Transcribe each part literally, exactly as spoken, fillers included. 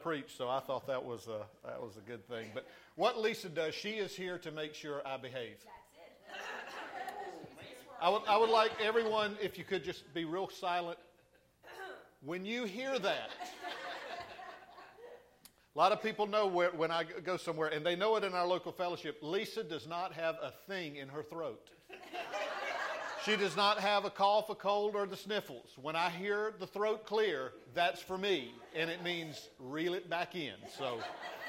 preach, so I thought that was a, that was a good thing. But what Lisa does, she is here to make sure I behave. I would, I would like everyone, if you could just be real silent. When you hear that, a lot of people know where, when I go somewhere, and they know it in our local fellowship, Lisa does not have a thing in her throat. She does not have a cough, a cold, or the sniffles. When I hear the throat clear, that's for me, and it means reel it back in. So,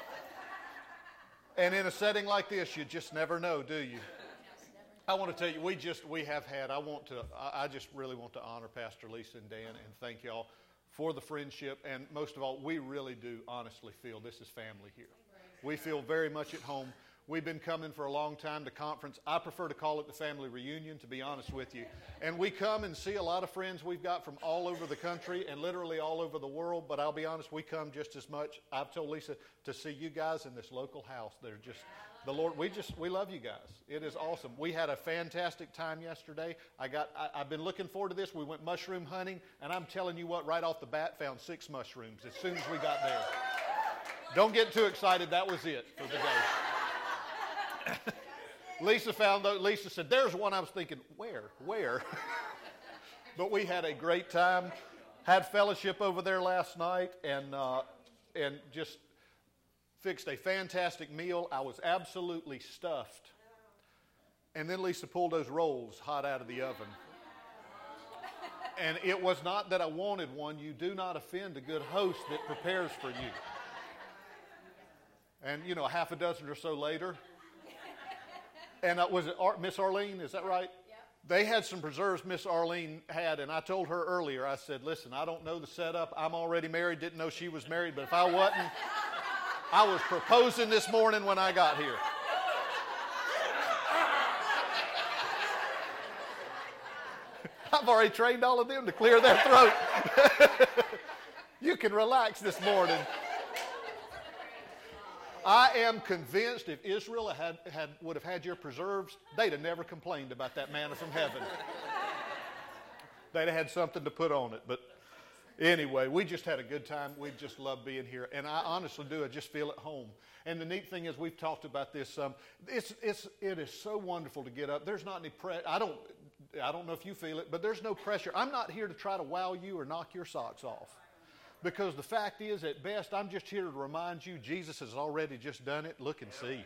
and in a setting like this, you just never know, do you? I want to tell you, we just, we have had, I want to, I just really want to honor Pastor Lisa and Dan and thank y'all for the friendship. And most of all, we really do honestly feel this is family here. We feel very much at home. We've been coming for a long time to conference. I prefer to call it the family reunion, to be honest with you. And we come and see a lot of friends we've got from all over the country and literally all over the world. But I'll be honest, we come just as much, I've told Lisa, to see you guys in this local house. They're just... The Lord, we just, we love you guys. It is awesome. We had a fantastic time yesterday. I got, I, I've been looking forward to this. We went mushroom hunting, and I'm telling you what, right off the bat, found six mushrooms as soon as we got there. Don't get too excited. That was it for the day. Lisa found those. Lisa said, there's one. I was thinking, where, where? But we had a great time. Had fellowship over there last night, and uh, and just fixed a fantastic meal. I was absolutely stuffed. And then Lisa pulled those rolls hot out of the oven. And it was not that I wanted one. You do not offend a good host that prepares for you. And, you know, a half a dozen or so later. And uh, was it Ar- Miss Arlene? Is that right? Yep. They had some preserves Miss Arlene had. And I told her earlier, I said, listen, I don't know the setup. I'm already married. Didn't know she was married. But if I wasn't... I was proposing this morning when I got here. I've already trained all of them to clear their throat. You can relax this morning. I am convinced if Israel had, had, would have had your preserves, they'd have never complained about that manna from heaven. They'd have had something to put on it, but anyway, we just had a good time. We just love being here. And I honestly do. I just feel at home. And the neat thing is we've talked about this. Um, it's, it's, it is so wonderful to get up. There's not any pressure. I don't, I don't know if you feel it, but there's no pressure. I'm not here to try to wow you or knock your socks off. Because the fact is, at best, I'm just here to remind you Jesus has already just done it. Look and see.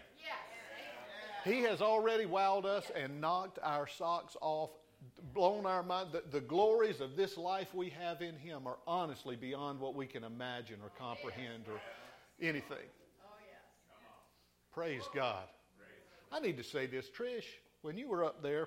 He has already wowed us and knocked our socks off, blown our mind. The, the glories of this life we have in Him are honestly beyond what we can imagine or comprehend or anything. Praise God. I need to say this, Trish, when you were up there,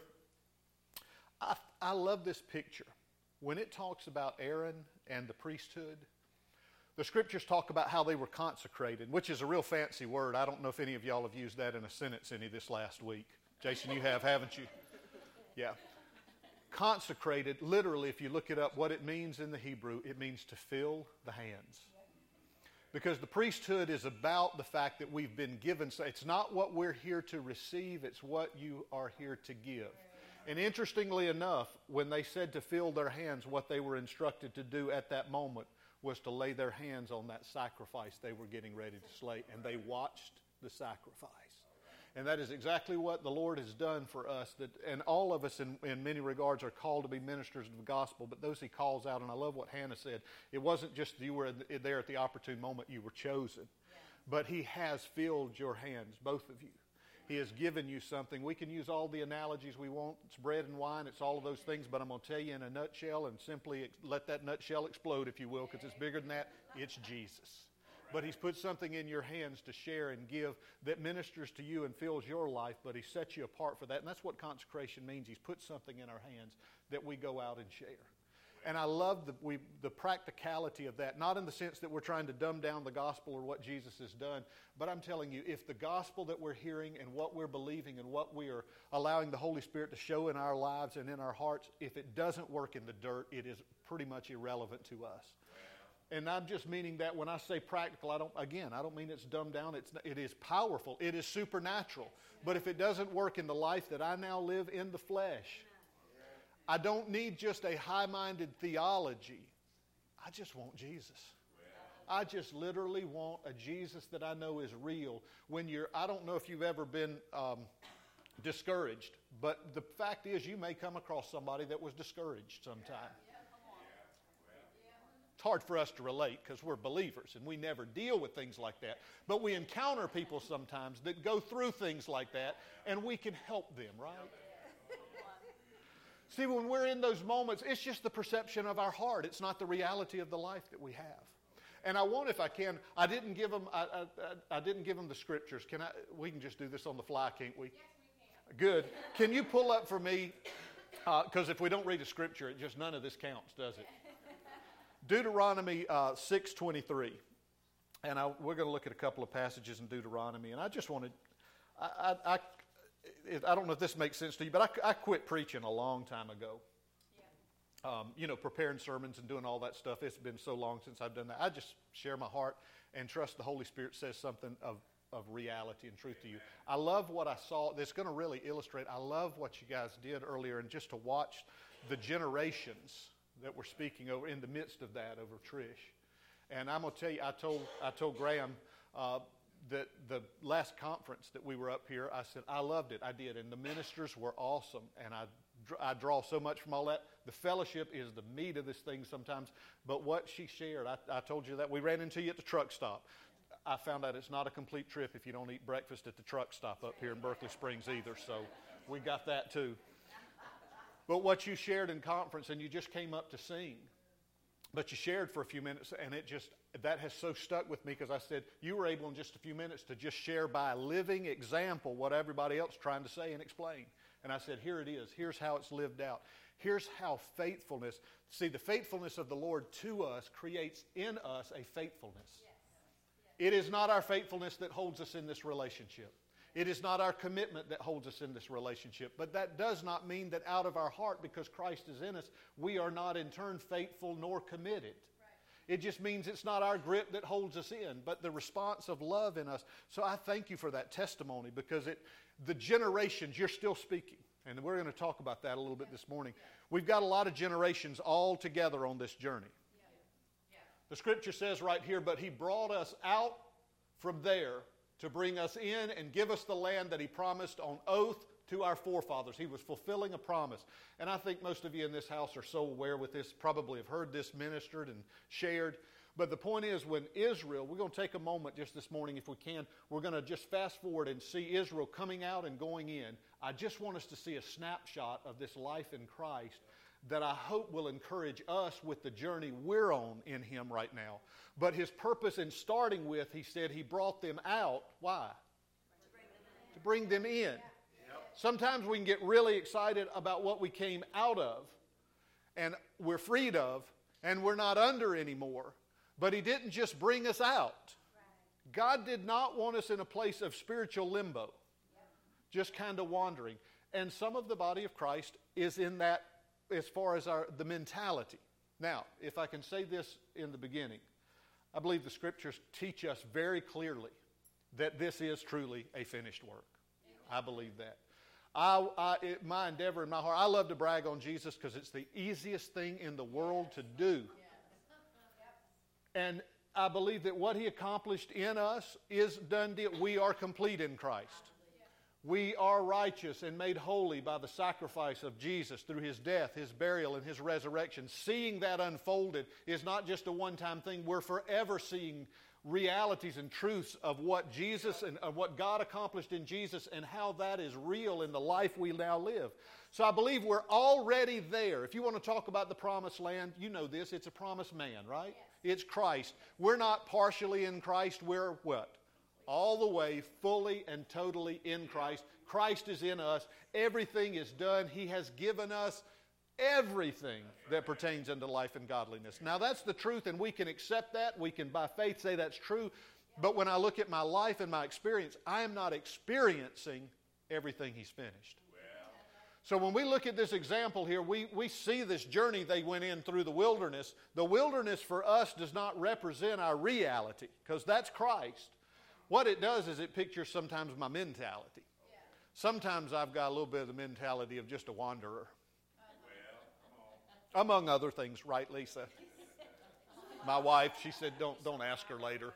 I, I love this picture. When it talks about Aaron and the priesthood, the scriptures talk about how they were consecrated, which is a real fancy word. I don't know if any of y'all have used that in a sentence any this last week. Jason, you have, haven't you? Yeah. Consecrated, literally, if you look it up, what it means in the Hebrew, it means to fill the hands. Because the priesthood is about the fact that we've been given. So it's not what we're here to receive, it's what you are here to give. And interestingly enough, when they said to fill their hands, what they were instructed to do at that moment was to lay their hands on that sacrifice they were getting ready to slay. And they watched the sacrifice. And that is exactly what the Lord has done for us. That, and all of us in, in many regards are called to be ministers of the gospel, but those He calls out, and I love what Hannah said, it wasn't just you were there at the opportune moment, you were chosen. But He has filled your hands, both of you. He has given you something. We can use all the analogies we want. It's bread and wine. It's all of those things. But I'm going to tell you in a nutshell, and simply let that nutshell explode, if you will, because it's bigger than that. It's Jesus. But He's put something in your hands to share and give that ministers to you and fills your life, but He sets you apart for that. And that's what consecration means. He's put something in our hands that we go out and share. And I love the, we, the practicality of that, not in the sense that we're trying to dumb down the gospel or what Jesus has done, but I'm telling you, if the gospel that we're hearing and what we're believing and what we are allowing the Holy Spirit to show in our lives and in our hearts, if it doesn't work in the dirt, it is pretty much irrelevant to us. And I'm just meaning that when I say practical, I don't, again, I don't mean it's dumbed down. It's, it is powerful. It is supernatural. But if it doesn't work in the life that I now live in the flesh, I don't need just a high-minded theology. I just want Jesus. I just literally want a Jesus that I know is real. When you're, I don't know if you've ever been um, discouraged, but the fact is you may come across somebody that was discouraged sometime. It's hard for us to relate because we're believers and we never deal with things like that. But we encounter people sometimes that go through things like that, and we can help them, right? See, when we're in those moments, it's just the perception of our heart. It's not the reality of the life that we have. And I want, if I can, I didn't give them, I, I, I didn't give them the scriptures. Can I? We can just do this on the fly, can't we? Yes, we can. Good. Can you pull up for me? Because uh, if we don't read a scripture, it just none of this counts, does it? Deuteronomy uh, six twenty-three, and I, we're going to look at a couple of passages in Deuteronomy. And I just wanted, I, I, I, I don't know if this makes sense to you, but I, I quit preaching a long time ago. Um, you know, preparing sermons and doing all that stuff. It's been so long since I've done that. I just share my heart and trust the Holy Spirit says something of, of reality and truth to you. I love what I saw. That's going to really illustrate. I love what you guys did earlier, and just to watch the generations that we're speaking over in the midst of that over Trish. And I'm going to tell you, I told I told Graham uh, that the last conference that we were up here, I said, I loved it. I did. And the ministers were awesome. And I, I draw so much from all that. The fellowship is the meat of this thing sometimes. But what she shared, I, I told you that. We ran into you at the truck stop. I found out it's not a complete trip if you don't eat breakfast at the truck stop up here in Berkeley Springs either. So we got that too. But what you shared in conference, and you just came up to sing, but you shared for a few minutes, and it just, that has so stuck with me because I said, you were able in just a few minutes to just share by a living example what everybody else is trying to say and explain. And I said, here it is. Here's how it's lived out. Here's how faithfulness, see, the faithfulness of the Lord to us creates in us a faithfulness. Yes. Yes. It is not our faithfulness that holds us in this relationship. It is not our commitment that holds us in this relationship. But that does not mean that out of our heart, because Christ is in us, we are not in turn faithful nor committed. Right. It just means it's not our grip that holds us in, but the response of love in us. So I thank you for that testimony, because it, the generations, you're still speaking. And we're going to talk about that a little bit this morning. We've got a lot of generations all together on this journey. Yeah. Yeah. The scripture says right here, but he brought us out from there to bring us in and give us the land that he promised on oath to our forefathers. He was fulfilling a promise. And I think most of you in this house are so aware with this, probably have heard this ministered and shared. But the point is, when Israel, we're going to take a moment just this morning if we can, we're going to just fast forward and see Israel coming out and going in. I just want us to see a snapshot of this life in Christ that I hope will encourage us with the journey we're on in him right now. But his purpose in starting with, he said he brought them out. Why? To bring them in. Sometimes we can get really excited about what we came out of and we're freed of and we're not under anymore. But he didn't just bring us out. God did not want us in a place of spiritual limbo, just kind of wandering. And some of the body of Christ is in that as far as our the mentality. Now, if I can say this in the beginning, I believe the scriptures teach us very clearly that this is truly a finished work. I believe that. I, I, it, my endeavor in my heart, I love to brag on Jesus because it's the easiest thing in the world to do. And I believe that what he accomplished in us is done deal. We are complete in Christ. We are righteous and made holy by the sacrifice of Jesus through his death, his burial, and his resurrection. Seeing that unfolded is not just a one-time thing. We're forever seeing realities and truths of what Jesus and of what God accomplished in Jesus and how that is real in the life we now live. So I believe we're already there. If you want to talk about the promised land, you know this. It's a promised man, right? Yes. It's Christ. We're not partially in Christ. We're what? All the way, fully and totally in Christ. Christ is in us. Everything is done. He has given us everything that pertains unto life and godliness. Now that's the truth, and we can accept that. We can by faith say that's true. But when I look at my life and my experience, I am not experiencing everything he's finished. So when we look at this example here, we, we see this journey they went in through the wilderness. The wilderness for us does not represent our reality, because that's Christ. What it does is it pictures sometimes my mentality. Yeah. Sometimes I've got a little bit of the mentality of just a wanderer. Well, among other things, right, Lisa? My wife, she said, don't, don't ask her later.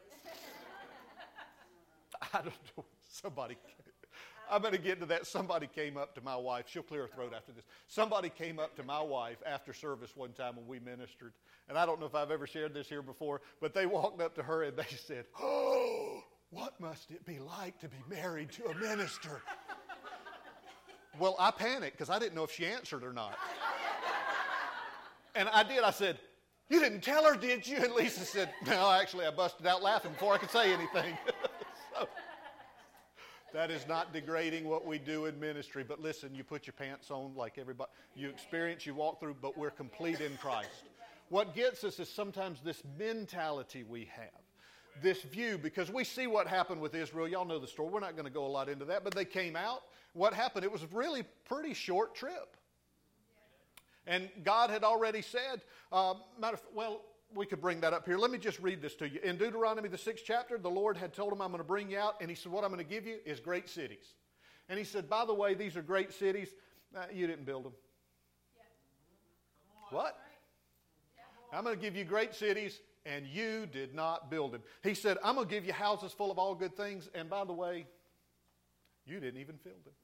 I don't know. Somebody, I'm going to get to that. Somebody came up to my wife. She'll clear her throat after this. Somebody came up to my wife after service one time when we ministered. And I don't know if I've ever shared this here before, but they walked up to her and they said, oh, what must it be like to be married to a minister? Well, I panicked because I didn't know if she answered or not. And I did. I said, you didn't tell her, did you? And Lisa said, no, actually, I busted out laughing before I could say anything. So, that is not degrading what we do in ministry. But listen, you put your pants on like everybody. You experience, you walk through, but we're complete in Christ. What gets us is sometimes this mentality we have, this view, because we see what happened with Israel. Y'all know the story. We're not going to go a lot into that, but they came out. What happened? It was a really pretty short trip. And God had already said, uh, matter of, well, we could bring that up here. Let me just read this to you. In Deuteronomy, the sixth chapter, the Lord had told him, I'm going to bring you out. And he said, what I'm going to give you is great cities. And he said, by the way, these are great cities. Uh, you didn't build them. Yeah. What? Yeah. I'm going to give you great cities, and you did not build them. He said, I'm going to give you houses full of all good things. And by the way, you didn't even build them.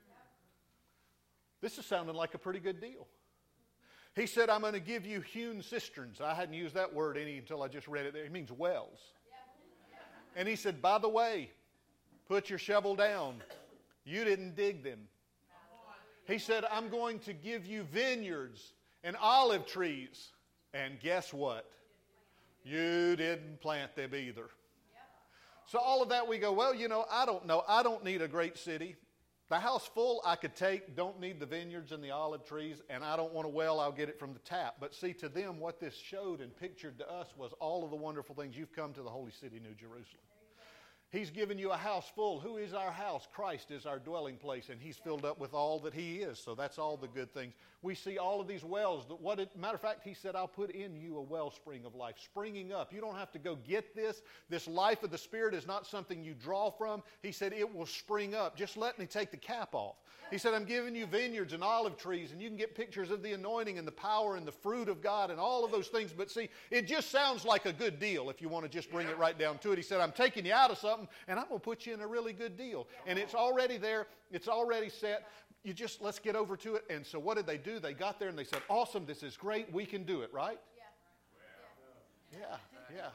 This is sounding like a pretty good deal. He said, I'm going to give you hewn cisterns. I hadn't used that word any until I just read it there. It means wells. And he said, by the way, put your shovel down. You didn't dig them. He said, I'm going to give you vineyards and olive trees. And guess what? You didn't plant them either. So all of that we go, well, you know, I don't know. I don't need a great city. The house full I could take, don't need the vineyards and the olive trees, and I don't want a well, I'll get it from the tap. But see, to them, what this showed and pictured to us was all of the wonderful things. You've come to the holy city, New Jerusalem. He's given you a house full. Who is our house? Christ is our dwelling place, and he's filled up with all that he is. So that's all the good things. We see all of these wells. That what it, matter of fact, he said, I'll put in you a wellspring of life, springing up. You don't have to go get this. This life of the Spirit is not something you draw from. He said, it will spring up. Just let me take the cap off. He said, I'm giving you vineyards and olive trees, and you can get pictures of the anointing and the power and the fruit of God and all of those things. But see, it just sounds like a good deal if you want to just bring it right down to it. He said, I'm taking you out of something, and I'm going to put you in a really good deal. And it's already there. It's already set. You just, let's get over to it. And so what did they do? They got there and they said, awesome, this is great. We can do it, right? Yeah, yeah. yeah.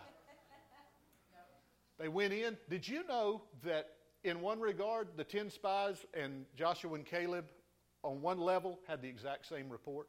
They went in. Did you know that in one regard, the ten spies and Joshua and Caleb on one level had the exact same report?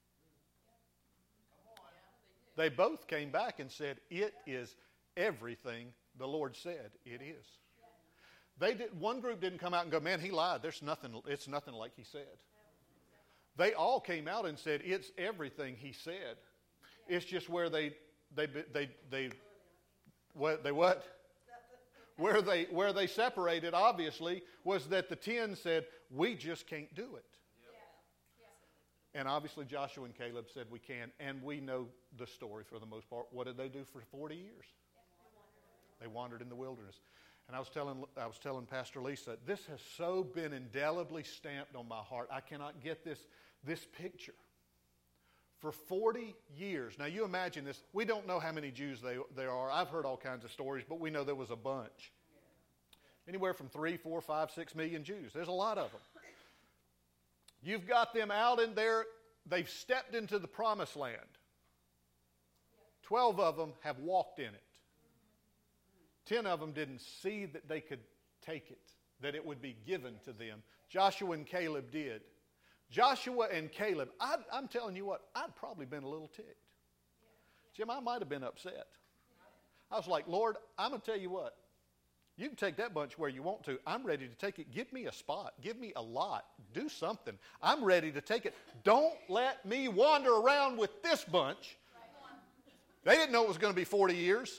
They both came back and said, it is everything the Lord said it is. They did, one group didn't come out and go, man, he lied. There's nothing, it's nothing like he said. They all came out and said, it's everything he said. It's just where they, they, they, they, what, they what? Where they, where they separated, obviously, was that the ten said, we just can't do it. And obviously Joshua and Caleb said we can, and we know the story for the most part. What did they do for forty years? They wandered in the wilderness. And I was telling I was telling Pastor Lisa, this has so been indelibly stamped on my heart. I cannot get this, this picture. For forty years. Now you imagine this. We don't know how many Jews they, there are. I've heard all kinds of stories, but we know there was a bunch. Anywhere from three, four, five, six million Jews. There's a lot of them. You've got them out in there. They've stepped into the promised land. Twelve of them have walked in it. Ten of them didn't see that they could take it, that it would be given to them. Joshua and Caleb did. Joshua and Caleb, I'd, I'm telling you what, I'd probably been a little ticked. Jim, I might have been upset. I was like, Lord, I'm going to tell you what. You can take that bunch where you want to. I'm ready to take it. Give me a spot. Give me a lot. Do something. I'm ready to take it. Don't let me wander around with this bunch. They didn't know it was going to be forty years.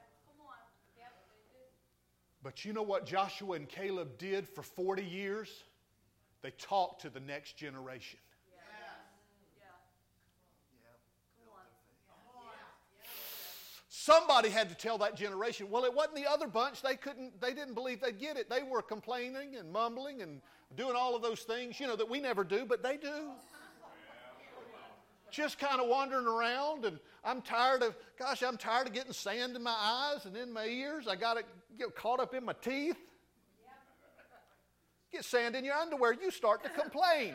But you know what Joshua and Caleb did for forty years? They talked to the next generation. Somebody had to tell that generation. Well, it wasn't the other bunch. They couldn't, they didn't believe they'd get it. They were complaining and mumbling and doing all of those things, you know, that we never do, but they do. just kind of wandering around, and I'm tired of, gosh, I'm tired of getting sand in my eyes and in my ears. I got it get caught up in my teeth. Get sand in your underwear, you start to complain.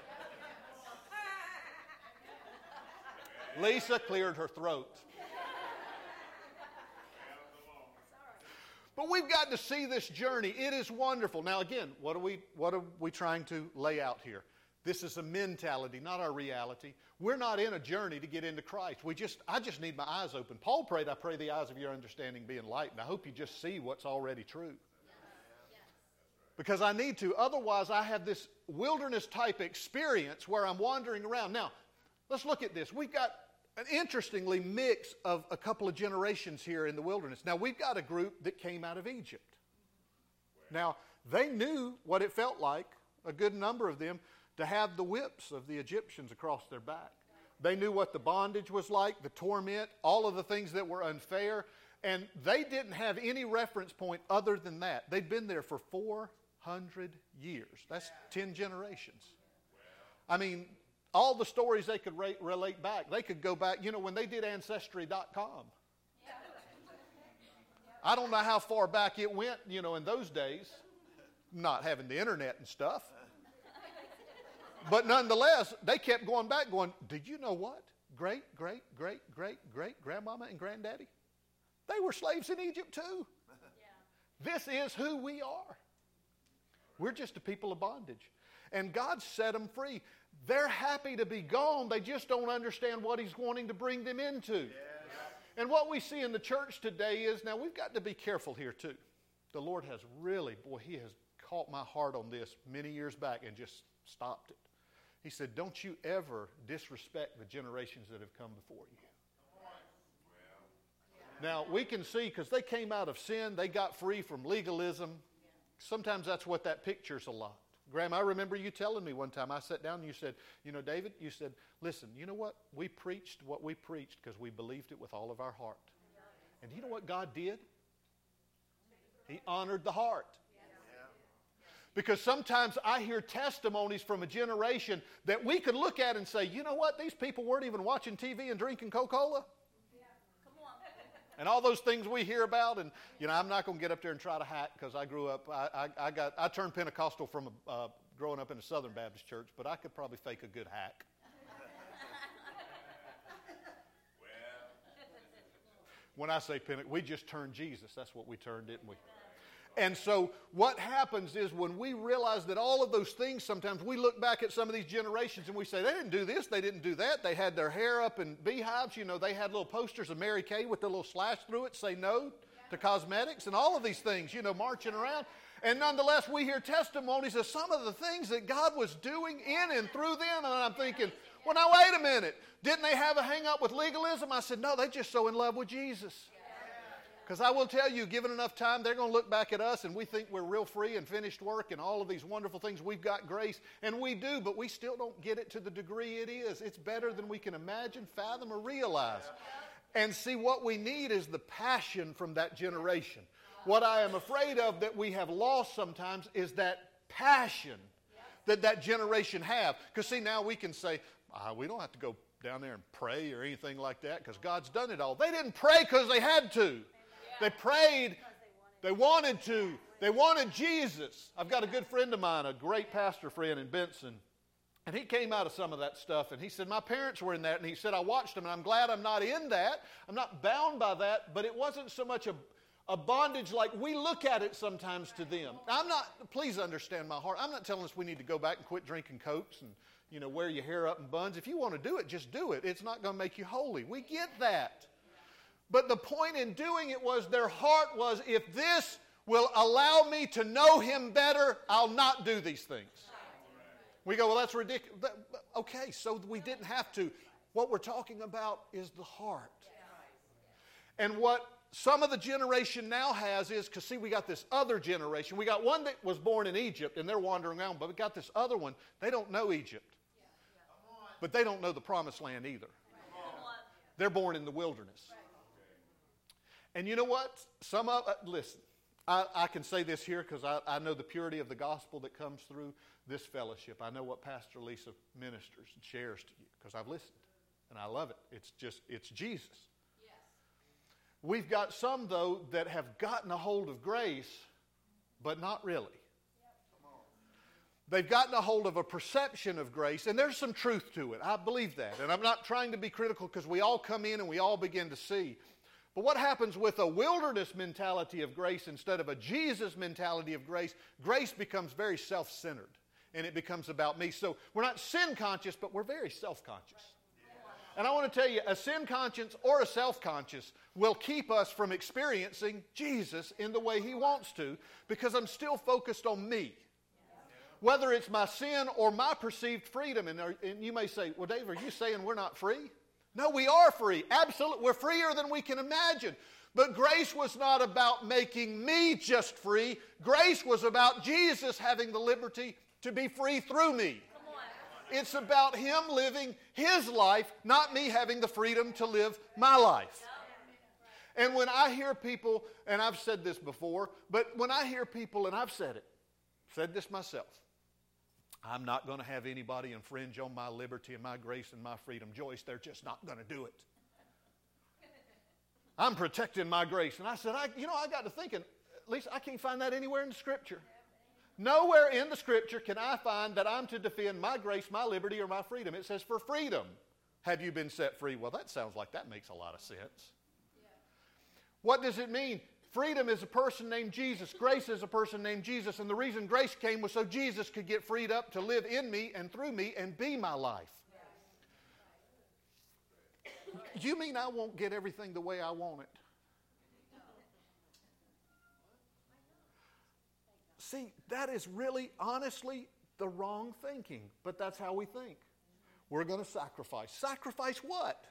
Lisa cleared her throat. But we've got to see this journey. It is wonderful. Now again, what are we what are we trying to lay out here? This is a mentality, not our reality. We're not in a journey to get into Christ. We just I just need my eyes open. Paul prayed, I pray the eyes of your understanding be enlightened. I hope you just see what's already true. Because I need to. Otherwise, I have this wilderness type experience where I'm wandering around. Now, let's look at this. We've got an interestingly mix of a couple of generations here in the wilderness. Now, we've got a group that came out of Egypt. Now, they knew what it felt like, a good number of them, to have the whips of the Egyptians across their back. They knew what the bondage was like, the torment, all of the things that were unfair, and they didn't have any reference point other than that. They'd been there for four hundred years. That's ten generations. I mean, all the stories they could re- relate back. They could go back, you know, when they did Ancestry dot com. I don't know how far back it went, you know, in those days, not having the internet and stuff. But nonetheless, they kept going back going, did you know what? Great, great, great, great, great grandmama and granddaddy, they were slaves in Egypt too. Yeah. This is who we are. We're just a people of bondage. And God set them free. They're happy to be gone. They just don't understand what He's wanting to bring them into. Yes. And what we see in the church today is, now we've got to be careful here too. The Lord has really, boy, He has caught my heart on this many years back and just stopped it. He said, don't you ever disrespect the generations that have come before you. Now, we can see, because they came out of sin, they got free from legalism. Sometimes that's what that pictures a lot. Graham, I remember you telling me one time, I sat down and you said, you know, David, you said, listen, you know what? We preached what we preached because we believed it with all of our heart. And you know what God did? He honored the heart. Because sometimes I hear testimonies from a generation that we could look at and say, you know what? These people weren't even watching T V and drinking Coca-Cola. And all those things we hear about, and you know, I'm not going to get up there and try to hack because I grew up. I, I, I got I turned Pentecostal from a, uh, growing up in a Southern Baptist church, but I could probably fake a good hack. When I say Pentecostal, we just turned Jesus. That's what we turned, didn't we? And so what happens is when we realize that all of those things, sometimes we look back at some of these generations and we say, they didn't do this, they didn't do that. They had their hair up in beehives. You know, they had little posters of Mary Kay with a little slash through it, say no to cosmetics and all of these things, you know, marching around. And nonetheless, we hear testimonies of some of the things that God was doing in and through them. And I'm thinking, well, now wait a minute. Didn't they have a hang up with legalism? I said, no, they're just so in love with Jesus. Because I will tell you, given enough time, they're going to look back at us and we think we're real free and finished work and all of these wonderful things. We've got grace, and we do, but we still don't get it to the degree it is. It's better than we can imagine, fathom, or realize. And see, what we need is the passion from that generation. What I am afraid of that we have lost sometimes is that passion that that generation have. Because see, now we can say, ah, we don't have to go down there and pray or anything like that because God's done it all. They didn't pray because they had to. They prayed, they wanted to, they wanted Jesus. I've got a good friend of mine, a great pastor friend in Benson, and he came out of some of that stuff, and he said, my parents were in that, and he said, I watched them, and I'm glad I'm not in that. I'm not bound by that, but it wasn't so much a, a bondage like we look at it sometimes to them. I'm not, please understand my heart, I'm not telling us we need to go back and quit drinking Cokes and, you know, wear your hair up in buns. If you want to do it, just do it. It's not going to make you holy. We get that. But the point in doing it was their heart was, if this will allow me to know Him better, I'll not do these things. We go, well, that's ridiculous. Okay, so we didn't have to. What we're talking about is the heart. And what some of the generation now has is, because see, we got this other generation. We got one that was born in Egypt, and they're wandering around, but we got this other one. They don't know Egypt. But they don't know the promised land either. They're born in the wilderness. And you know what? Some of, uh, listen, I, I can say this here because I, I know the purity of the gospel that comes through this fellowship. I know what Pastor Lisa ministers and shares to you because I've listened. And I love it. It's just, it's Jesus. Yes. We've got some, though, that have gotten a hold of grace, but not really. They've gotten a hold of a perception of grace, and there's some truth to it. I believe that. And I'm not trying to be critical because we all come in and we all begin to see. But what happens with a wilderness mentality of grace instead of a Jesus mentality of grace, grace becomes very self-centered, and it becomes about me. So we're not sin conscious, but we're very self-conscious. And I want to tell you, a sin conscience or a self-conscious will keep us from experiencing Jesus in the way He wants to, because I'm still focused on me. Whether it's my sin or my perceived freedom. And, are, and you may say, well, Dave, are you saying we're not free? No, we are free. Absolutely. We're freer than we can imagine. But grace was not about making me just free. Grace was about Jesus having the liberty to be free through me. It's about Him living His life, not me having the freedom to live my life. And when I hear people, and I've said this before, but when I hear people, and I've said it, said this myself, I'm not going to have anybody infringe on my liberty and my grace and my freedom. Joyce, they're just not going to do it. I'm protecting my grace. And I said, I, you know, I got to thinking, at least I can't find that anywhere in the Scripture. Nowhere in the Scripture can I find that I'm to defend my grace, my liberty, or my freedom. It says, for freedom have you been set free. Well, that sounds like that makes a lot of sense. Yeah. What does it mean? Freedom is a person named Jesus. Grace is a person named Jesus. And the reason grace came was so Jesus could get freed up to live in me and through me and be my life. You mean I won't get everything the way I want it? See, that is really, honestly, the wrong thinking. But that's how we think. We're going to sacrifice. Sacrifice what?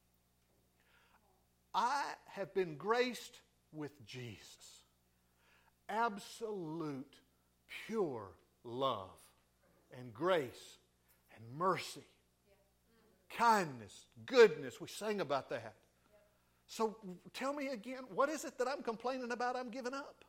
I have been graced with Jesus. Absolute, pure love and grace and mercy, kindness, goodness. We sang about that. So tell me again, what is it that I'm complaining about I'm giving up?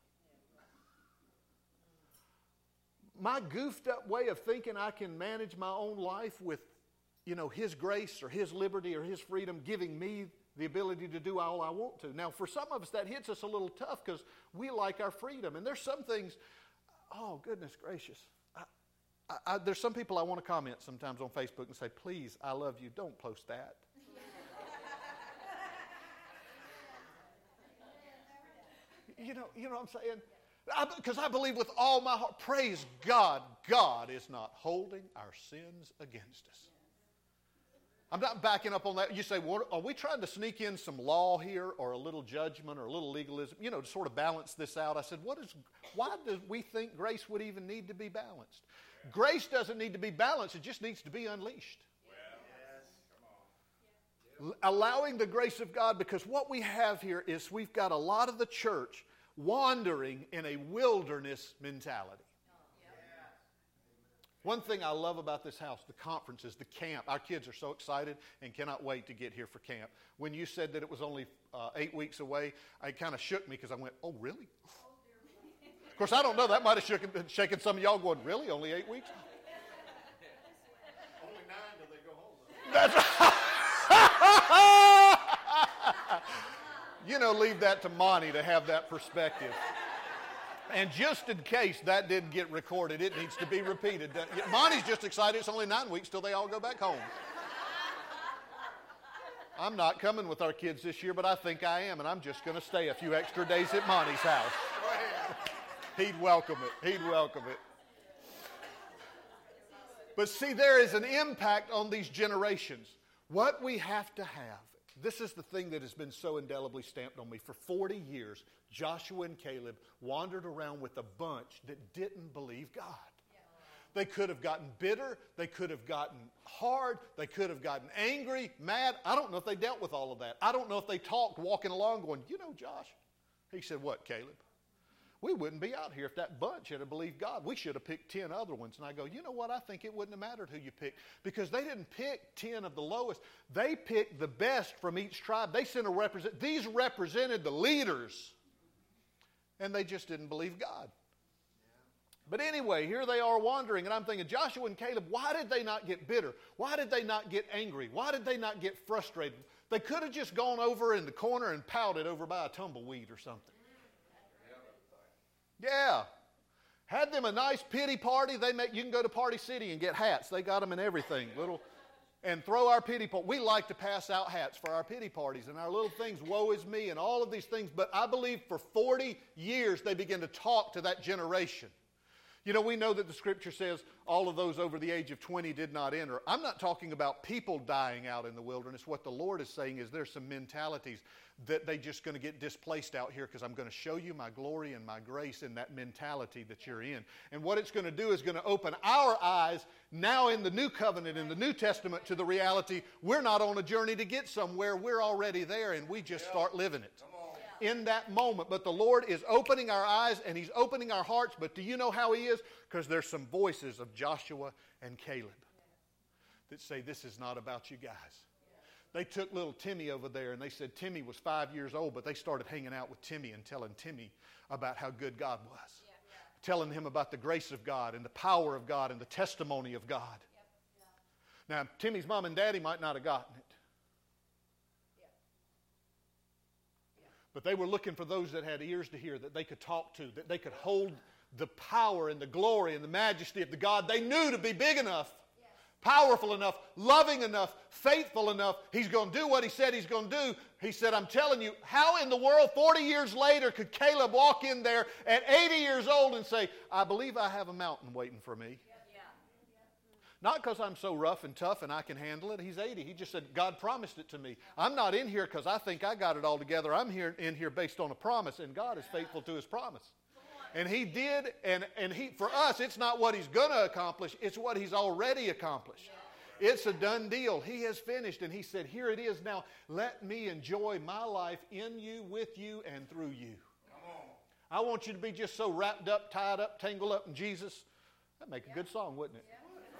My goofed up way of thinking I can manage my own life with, you know, His grace or His liberty or His freedom giving me the ability to do all I want to. Now, for some of us, that hits us a little tough because we like our freedom. And there's some things, oh, goodness gracious. I, I, I, there's some people I want to comment sometimes on Facebook and say, please, I love you. Don't post that. you know, you know what I'm saying? Because I, I believe with all my heart, praise God, God is not holding our sins against us. I'm not backing up on that. You say, well, are we trying to sneak in some law here or a little judgment or a little legalism, you know, to sort of balance this out? I said, what is, why do we think grace would even need to be balanced? Grace doesn't need to be balanced. It just needs to be unleashed. Well, yes. Allowing the grace of God, because what we have here is we've got a lot of the church wandering in a wilderness mentality. One thing I love about this house, the conferences, the camp. Our kids are so excited and cannot wait to get here for camp. When you said that it was only uh, eight weeks away, it kind of shook me because I went, oh, really? Of course, I don't know. That might have shaken, shaken some of y'all going, really? Only eight weeks? Only nine till they go home. That's You know, leave that to Monty to have that perspective. And just in case that didn't get recorded, it needs to be repeated. Monty's just excited it's only nine weeks till they all go back home. I'm not coming with our kids this year, but I think I am, and I'm just going to stay a few extra days at Monty's house. He'd welcome it. He'd welcome it. But see, there is an impact on these generations. What we have to have, this is the thing that has been so indelibly stamped on me. For forty years, Joshua and Caleb wandered around with a bunch that didn't believe God. They could have gotten bitter. They could have gotten hard. They could have gotten angry, mad. I don't know if they dealt with all of that. I don't know if they talked walking along going, you know, Josh. He said, what, Caleb? We wouldn't be out here if that bunch had believed God. We should have picked ten other ones. And I go, you know what? I think it wouldn't have mattered who you picked, because they didn't pick ten of the lowest. They picked the best from each tribe. They sent a represent. These represented the leaders. And they just didn't believe God. But anyway, here they are wandering, and I'm thinking, Joshua and Caleb, why did they not get bitter? Why did they not get angry? Why did they not get frustrated? They could have just gone over in the corner and pouted over by a tumbleweed or something. Yeah. Had them a nice pity party. They make, you can go to Party City and get hats. They got them in everything. Little, and throw our pity party. We like to pass out hats for our pity parties and our little things, woe is me, and all of these things. But I believe for forty years they begin to talk to that generation. You know, we know that the Scripture says all of those over the age of twenty did not enter. I'm not talking about people dying out in the wilderness. What the Lord is saying is there's some mentalities that they're just going to get displaced out here because I'm going to show you my glory and my grace in that mentality that you're in. And what it's going to do is going to open our eyes now in the New Covenant, in the New Testament, to the reality we're not on a journey to get somewhere. We're already there, and we just start living it in that moment. But the Lord is opening our eyes and He's opening our hearts. But do you know how He is? Because there's some voices of Joshua and Caleb that say this is not about you guys. They took little Timmy over there and they said Timmy was five years old, but they started hanging out with Timmy and telling Timmy about how good God was. Yeah, yeah. Telling him about the grace of God and the power of God and the testimony of God. Yep, yeah. Now, Timmy's mom and daddy might not have gotten it. Yeah. Yeah. But they were looking for those that had ears to hear, that they could talk to, that they could hold the power and the glory and the majesty of the God they knew to be big enough, powerful enough, loving enough, faithful enough. He's going to do what He said He's going to do. He said, I'm telling you, how in the world forty years later could Caleb walk in there at eighty years old and say, I believe I have a mountain waiting for me? Yeah. Yeah. Not because I'm so rough and tough and I can handle it. He's eighty. He just said, God promised it to me. I'm not in here because I think I got it all together. I'm here in here based on a promise, and God is faithful to His promise. And He did, and, and he for us, it's not what He's going to accomplish, it's what He's already accomplished. It's a done deal. He has finished, and He said, here it is now. Let me enjoy my life in you, with you, and through you. I want you to be just so wrapped up, tied up, tangled up in Jesus. That'd make a good song, wouldn't it?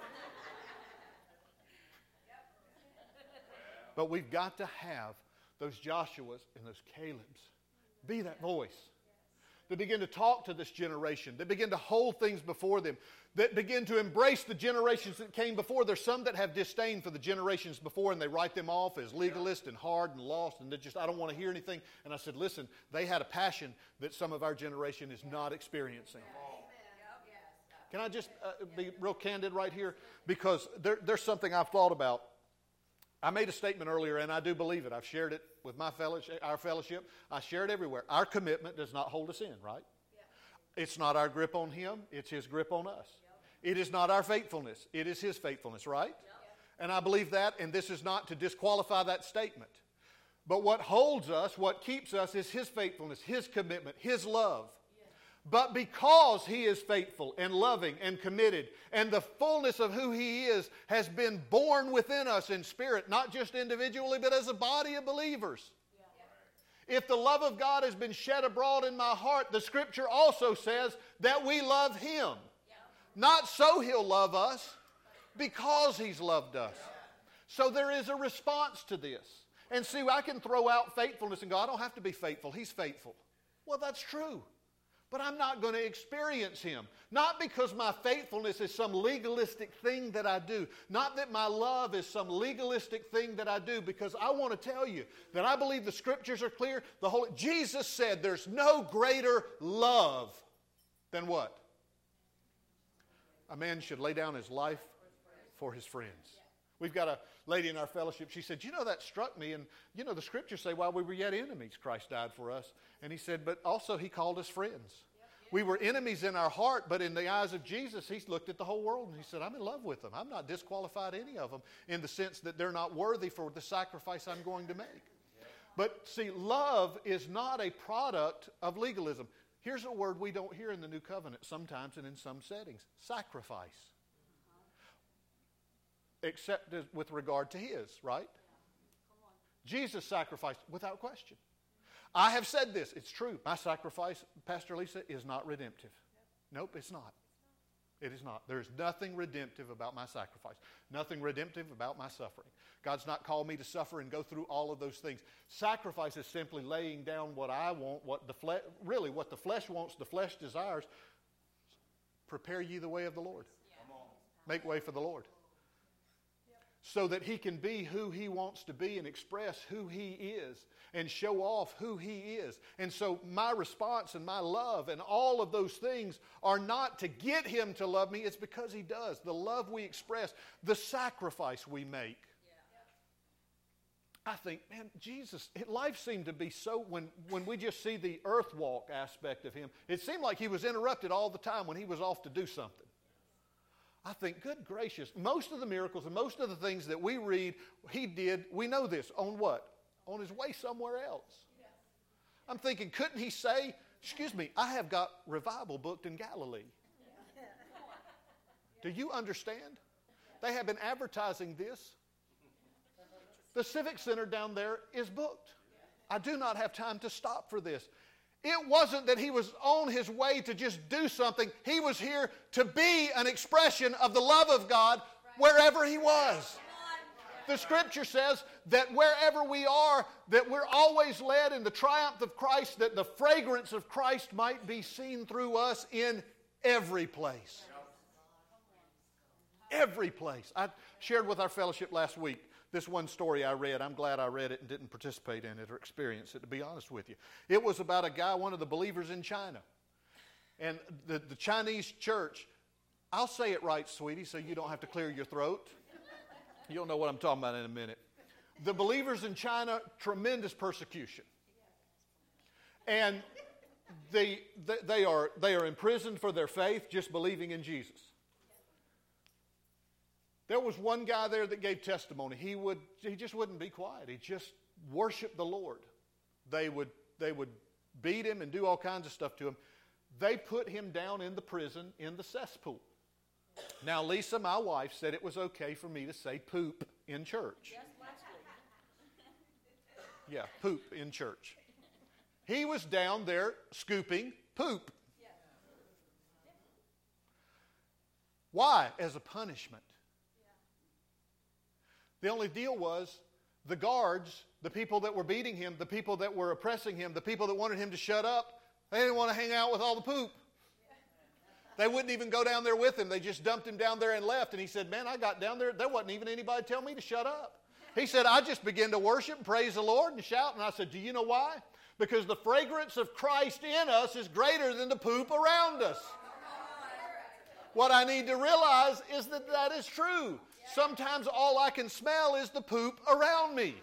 But we've got to have those Joshuas and those Calebs be that voice. That begin to talk to this generation, that begin to hold things before them, that begin to embrace the generations that came before. There's some that have disdain for the generations before, and they write them off as legalist and hard and lost, and they just, I don't want to hear anything. And I said, listen, they had a passion that some of our generation is not experiencing. Can I just uh, be real candid right here? Because there, there's something I've thought about. I made a statement earlier, and I do believe it. I've shared it with my fellowship, our fellowship. I share it everywhere. Our commitment does not hold us in, right? Yeah. It's not our grip on Him. It's His grip on us. Yep. It is not our faithfulness. It is His faithfulness, right? Yep. And I believe that, and this is not to disqualify that statement. But what holds us, what keeps us, is His faithfulness, His commitment, His love. But because He is faithful and loving and committed, and the fullness of who He is has been born within us in spirit, not just individually, but as a body of believers. Yeah. If the love of God has been shed abroad in my heart, the Scripture also says that we love Him. Yeah. Not so He'll love us, because He's loved us. Yeah. So there is a response to this. And see, I can throw out faithfulness and go, I don't have to be faithful. He's faithful. Well, that's true. But I'm not going to experience Him. Not because my faithfulness is some legalistic thing that I do. Not that my love is some legalistic thing that I do. Because I want to tell you that I believe the Scriptures are clear. The Holy, Jesus said there's no greater love than what? A man should lay down his life for his friends. We've got a lady in our fellowship. She said, you know, that struck me. And, you know, the Scriptures say while we were yet enemies, Christ died for us. And He said, but also He called us friends. Yep. We were enemies in our heart, but in the eyes of Jesus, He looked at the whole world and He said, I'm in love with them. I'm not disqualified any of them in the sense that they're not worthy for the sacrifice I'm going to make. Yep. But see, love is not a product of legalism. Here's a word we don't hear in the New Covenant sometimes and in some settings. Sacrifice. Except with regard to His, right? Jesus sacrificed without question. I have said this. It's true. My sacrifice, Pastor Lisa, is not redemptive. Nope, it's not. It is not. There's nothing redemptive about my sacrifice. Nothing redemptive about my suffering. God's not called me to suffer and go through all of those things. Sacrifice is simply laying down what I want, what the flesh, really what the flesh wants, the flesh desires, prepare ye the way of the Lord. Make way for the Lord. So that he can be who he wants to be and express who he is and show off who he is. And so my response and my love and all of those things are not to get him to love me. It's because he does. The love we express, the sacrifice we make. I think, man, Jesus, life seemed to be so, when, when we just see the earth walk aspect of him, it seemed like he was interrupted all the time when he was off to do something. I think, good gracious, most of the miracles and most of the things that we read, he did, we know this, on what? On his way somewhere else. I'm thinking, couldn't he say, excuse me, I have got revival booked in Galilee. Do you understand? They have been advertising this. The Civic Center down there is booked. I do not have time to stop for this. It wasn't that he was on his way to just do something. He was here to be an expression of the love of God wherever he was. The Scripture says that wherever we are, that we're always led in the triumph of Christ, that the fragrance of Christ might be seen through us in every place. Every place. I shared with our fellowship last week this one story I read. I'm glad I read it and didn't participate in it or experience it, to be honest with you. It was about a guy, one of the believers in China. And the, the Chinese church, I'll say it right, sweetie, so you don't have to clear your throat. You'll know what I'm talking about in a minute. The believers in China, tremendous persecution. And they, they, they, are, they are imprisoned for their faith, just believing in Jesus. There was one guy there that gave testimony. He would, he just wouldn't be quiet. He just worshiped the Lord. They would, they would beat him and do all kinds of stuff to him. They put him down in the prison in the cesspool. Now, Lisa, my wife, said it was okay for me to say poop in church. Yeah, poop in church. He was down there scooping poop. Why? As a punishment. The only deal was the guards, the people that were beating him, the people that were oppressing him, the people that wanted him to shut up, they didn't want to hang out with all the poop. They wouldn't even go down there with him. They just dumped him down there and left. And he said, man, I got down there. There wasn't even anybody to tell me to shut up. He said, I just began to worship and praise the Lord and shout. And I said, do you know why? Because the fragrance of Christ in us is greater than the poop around us. What I need to realize is that that is true. Sometimes all I can smell is the poop around me.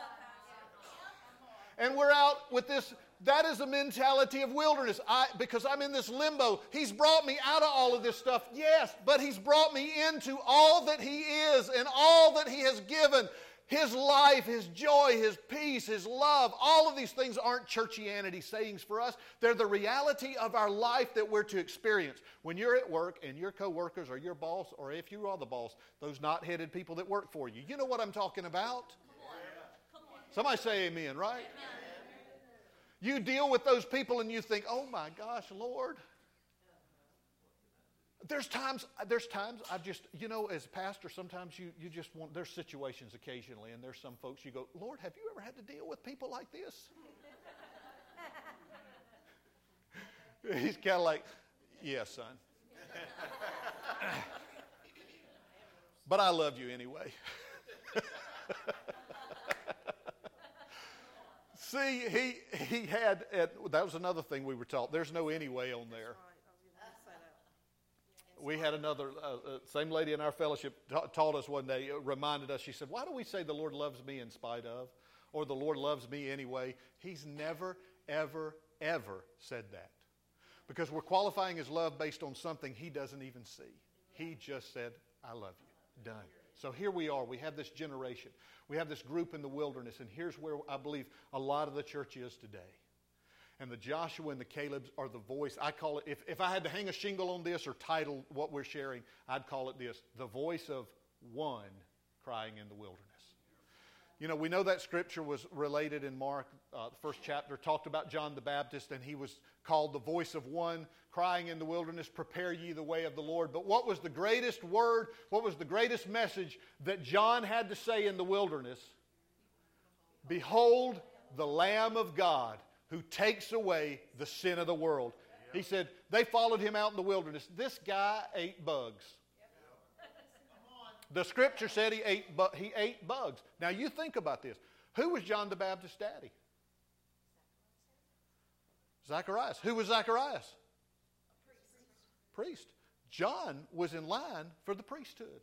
And we're out with this. That is a mentality of wilderness. I, because I'm in this limbo. He's brought me out of all of this stuff. Yes, but He's brought me into all that He is and all that He has given. His life, His joy, His peace, His love. All of these things aren't churchianity sayings for us. They're the reality of our life that we're to experience. When you're at work and your coworkers or your boss, or if you are the boss, those knot-headed people that work for you. You know what I'm talking about? Somebody say amen, right? You deal with those people and you think, oh my gosh, Lord. There's times, there's times I just, you know, as a pastor, sometimes you, you just want, there's situations occasionally, and there's some folks you go, Lord, have you ever had to deal with people like this? He's kind of like, yeah, son. But I love you anyway. See, he he had, at, that was another thing we were taught. There's no anyway on there. We had another, uh, uh, same lady in our fellowship ta- taught us one day, uh, reminded us, she said, why do we say the Lord loves me in spite of? Or the Lord loves me anyway? He's never, ever, ever said that. Because we're qualifying His love based on something He doesn't even see. He just said, I love you. Done. So here we are. We have this generation. We have this group in the wilderness. And here's where I believe a lot of the church is today. And the Joshua and the Calebs are the voice. I call it, if, if I had to hang a shingle on this or title what we're sharing, I'd call it this, the voice of one crying in the wilderness. You know, we know that scripture was related in Mark, uh, the first chapter, talked about John the Baptist, and he was called the voice of one crying in the wilderness, prepare ye the way of the Lord. But what was the greatest word, what was the greatest message that John had to say in the wilderness? Behold the Lamb of God who takes away the sin of the world. He said, they followed him out in the wilderness. This guy ate bugs. The scripture said he ate, bu- he ate bugs. Now you think about this. Who was John the Baptist's daddy? Zacharias. Who was Zacharias? Priest. Priest. John was in line for the priesthood.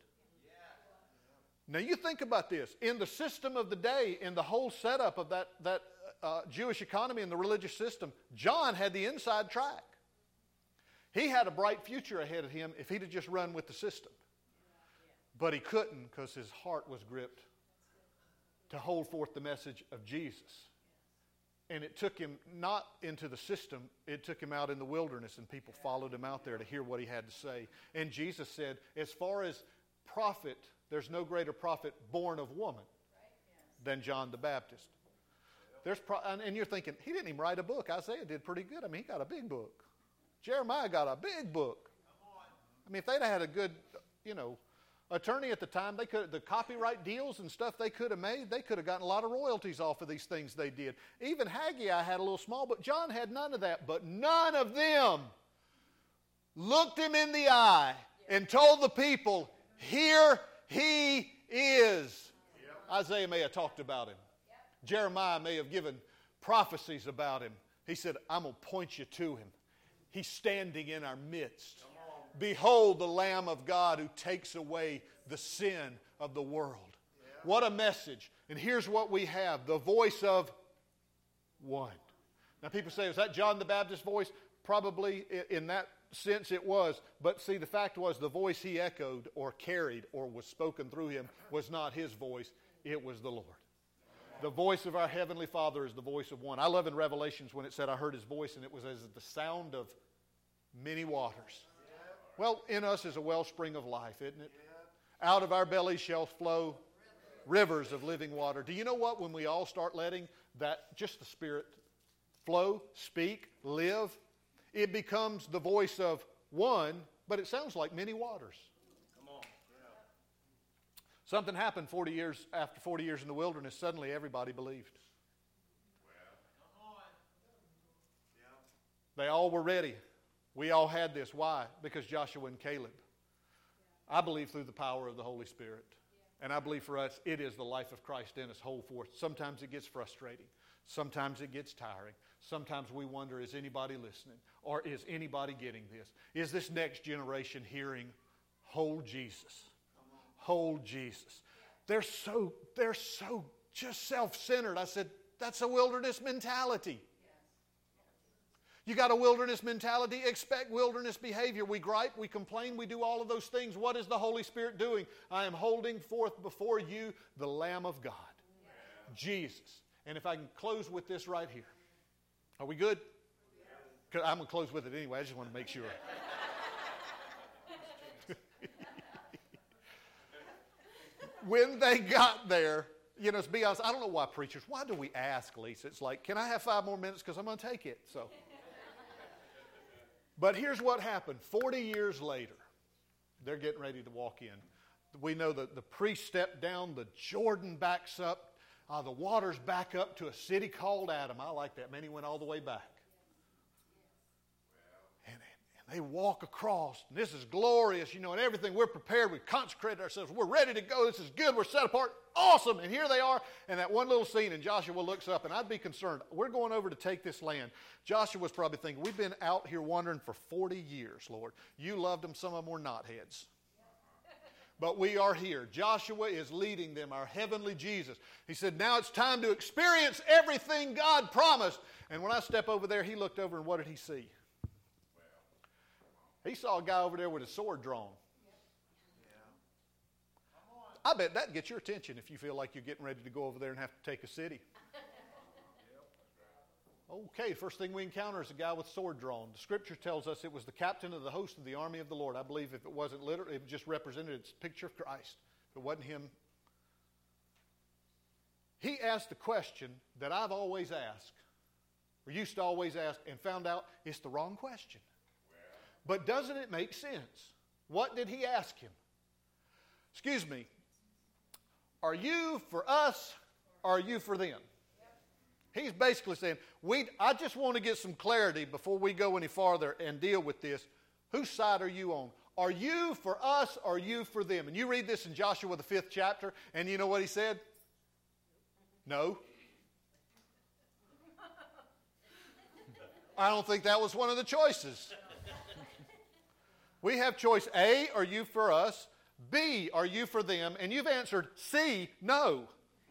Now you think about this. In the system of the day, in the whole setup of that, that uh, Jewish economy and the religious system, John had the inside track. He had a bright future ahead of him if he'd have just run with the system. But he couldn't because his heart was gripped to hold forth the message of Jesus. And it took him not into the system, it took him out in the wilderness, and people followed him out there to hear what he had to say. And Jesus said, as far as prophet, there's no greater prophet born of woman than John the Baptist. There's pro- and you're thinking, he didn't even write a book. Isaiah did pretty good. I mean, he got a big book. Jeremiah got a big book. I mean, if they'd had a good, you know, attorney at the time, they could the copyright deals and stuff they could have made, they could have gotten a lot of royalties off of these things they did. Even Haggai had a little small, but John had none of that. But none of them looked him in the eye and told the people, here he is. Yep. Isaiah may have talked about him. Yep. Jeremiah may have given prophecies about him. He said, I'm going to point you to him. He's standing in our midst. Behold the Lamb of God who takes away the sin of the world. Yep. What a message. And here's what we have. The voice of one. Now people say, is that John the Baptist's voice? Probably in that sense it was. But see, the fact was the voice he echoed or carried or was spoken through him was not his voice. It was the Lord. The voice of our Heavenly Father is the voice of one. I love in Revelations when it said I heard his voice and it was as the sound of many waters. Well, in us is a wellspring of life, isn't it? Out of our bellies shall flow rivers of living water. Do you know what? When we all start letting that, just the Spirit flow, speak, live, it becomes the voice of one, but it sounds like many waters. Come on. Yeah. Something happened forty years after forty years in the wilderness. Suddenly everybody believed. Well, come on. Yeah. They all were ready. We all had this. Why? Because Joshua and Caleb. I believe through the power of the Holy Spirit. And I believe for us, it is the life of Christ in us, whole forth. Sometimes it gets frustrating. Sometimes it gets tiring. Sometimes we wonder, is anybody listening? Or is anybody getting this? Is this next generation hearing, hold Jesus? Hold Jesus. They're so, they're so just self-centered. I said, that's a wilderness mentality. You got a wilderness mentality, expect wilderness behavior. We gripe, we complain, we do all of those things. What is the Holy Spirit doing? I am holding forth before you the Lamb of God, yeah. Jesus. And if I can close with this right here. Are we good? Yeah. I'm going to close with it anyway. I just want to make sure. When they got there, you know, to be honest, I don't know why preachers, why do we ask, Lisa? It's like, can I have five more minutes because I'm going to take it. So. But here's what happened. Forty years later, they're getting ready to walk in. We know that the priest stepped down, the Jordan backs up, uh, the waters back up to a city called Adam. I like that. Man, he went all the way back. And, and they walk across, and this is glorious, you know, and everything. We're prepared. We've consecrated ourselves. We're ready to go. This is good. We're set apart. Awesome. And here they are. And that one little scene, and Joshua looks up, and I'd be concerned. We're going over to take this land. Joshua was probably thinking, we've been out here wandering for forty years, Lord. You loved them. Some of them were knotheads. But we are here. Joshua is leading them, our heavenly Jesus. He said, now it's time to experience everything God promised. And when I step over there, he looked over, and what did he see? He saw a guy over there with a sword drawn. I bet that gets your attention if you feel like you're getting ready to go over there and have to take a city. Okay, first thing we encounter is a guy with sword drawn. The scripture tells us it was the captain of the host of the army of the Lord. I believe if it wasn't literal, it just represented its picture of Christ. If it wasn't him. He asked the question that I've always asked, or used to always ask, and found out it's the wrong question. But doesn't it make sense? What did he ask him? Excuse me, are you for us or are you for them? He's basically saying, we, I just want to get some clarity before we go any farther and deal with this. Whose side are you on? Are you for us or are you for them? And you read this in Joshua, the fifth chapter, and you know what he said? No. I don't think that was one of the choices. We have choice A, are you for us? B, are you for them? And you've answered C, no.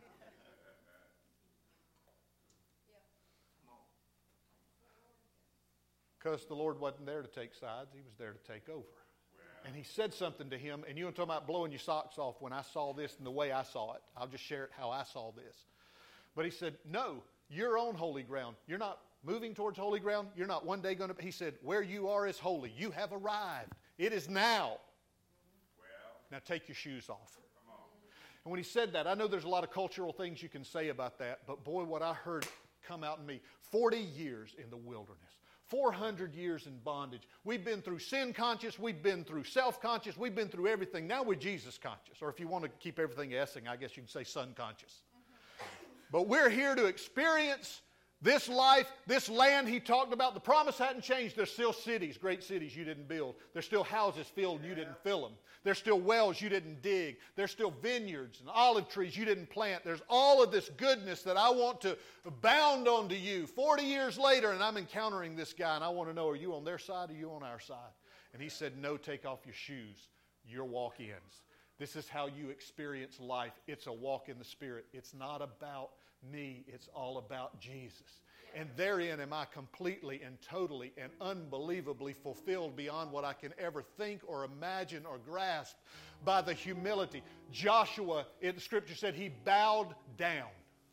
Because the Lord wasn't there to take sides. He was there to take over. And he said something to him, and you were talking about blowing your socks off when I saw this and the way I saw it. I'll just share it how I saw this. But he said, no, you're on holy ground. You're not moving towards holy ground. You're not one day going to, he said, where you are is holy. You have arrived. It is now. Now take your shoes off. And when he said that, I know there's a lot of cultural things you can say about that, but boy, what I heard come out in me, forty years in the wilderness. four hundred years in bondage. We've been through sin conscious. We've been through self-conscious. We've been through everything. Now we're Jesus conscious. Or if you want to keep everything S-ing, I guess you can say son conscious. But we're here to experience this life, this land he talked about. The promise hadn't changed. There's still cities, great cities you didn't build. There's still houses filled and you didn't fill them. There's still wells you didn't dig. There's still vineyards and olive trees you didn't plant. There's all of this goodness that I want to abound onto you. forty years later, and I'm encountering this guy, and I want to know, are you on their side or are you on our side? And he said, no, take off your shoes. Your walk-ins. This is how you experience life. It's a walk in the Spirit. It's not about me. It's all about Jesus. And therein am I completely and totally and unbelievably fulfilled beyond what I can ever think or imagine or grasp by the humility. Joshua, in the Scripture said, he bowed down.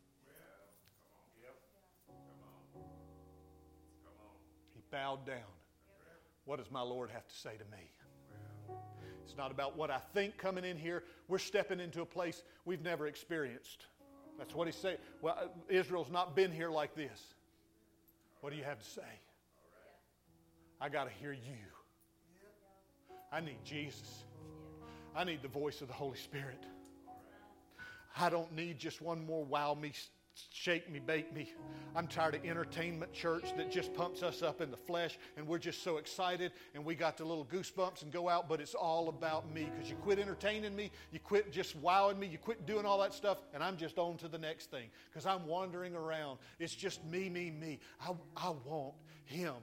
He bowed down. What does my Lord have to say to me? It's not about what I think coming in here. We're stepping into a place we've never experienced. That's what he's saying. Well, Israel's not been here like this. What do you have to say? I got to hear you. I need Jesus. I need the voice of the Holy Spirit. I don't need just one more wow me, shake me, bake me. I'm tired of entertainment church that just pumps us up in the flesh and we're just so excited and we got the little goosebumps and go out, but it's all about me because you quit entertaining me, you quit just wowing me, you quit doing all that stuff, and I'm just on to the next thing because I'm wandering around. It's just me, me, me. I, I want Him.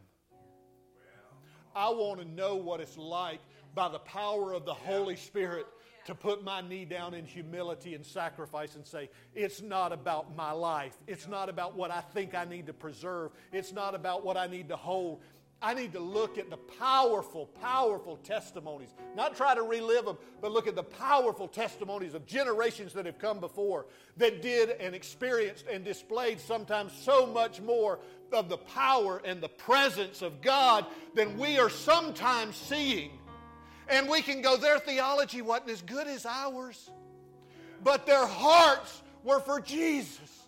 I want to know what it's like by the power of the Holy Spirit to put my knee down in humility and sacrifice and say, it's not about my life. It's not about what I think I need to preserve. It's not about what I need to hold. I need to look at the powerful, powerful testimonies. Not try to relive them, but look at the powerful testimonies of generations that have come before that did and experienced and displayed sometimes so much more of the power and the presence of God than we are sometimes seeing. And we can go, their theology wasn't as good as ours. But their hearts were for Jesus.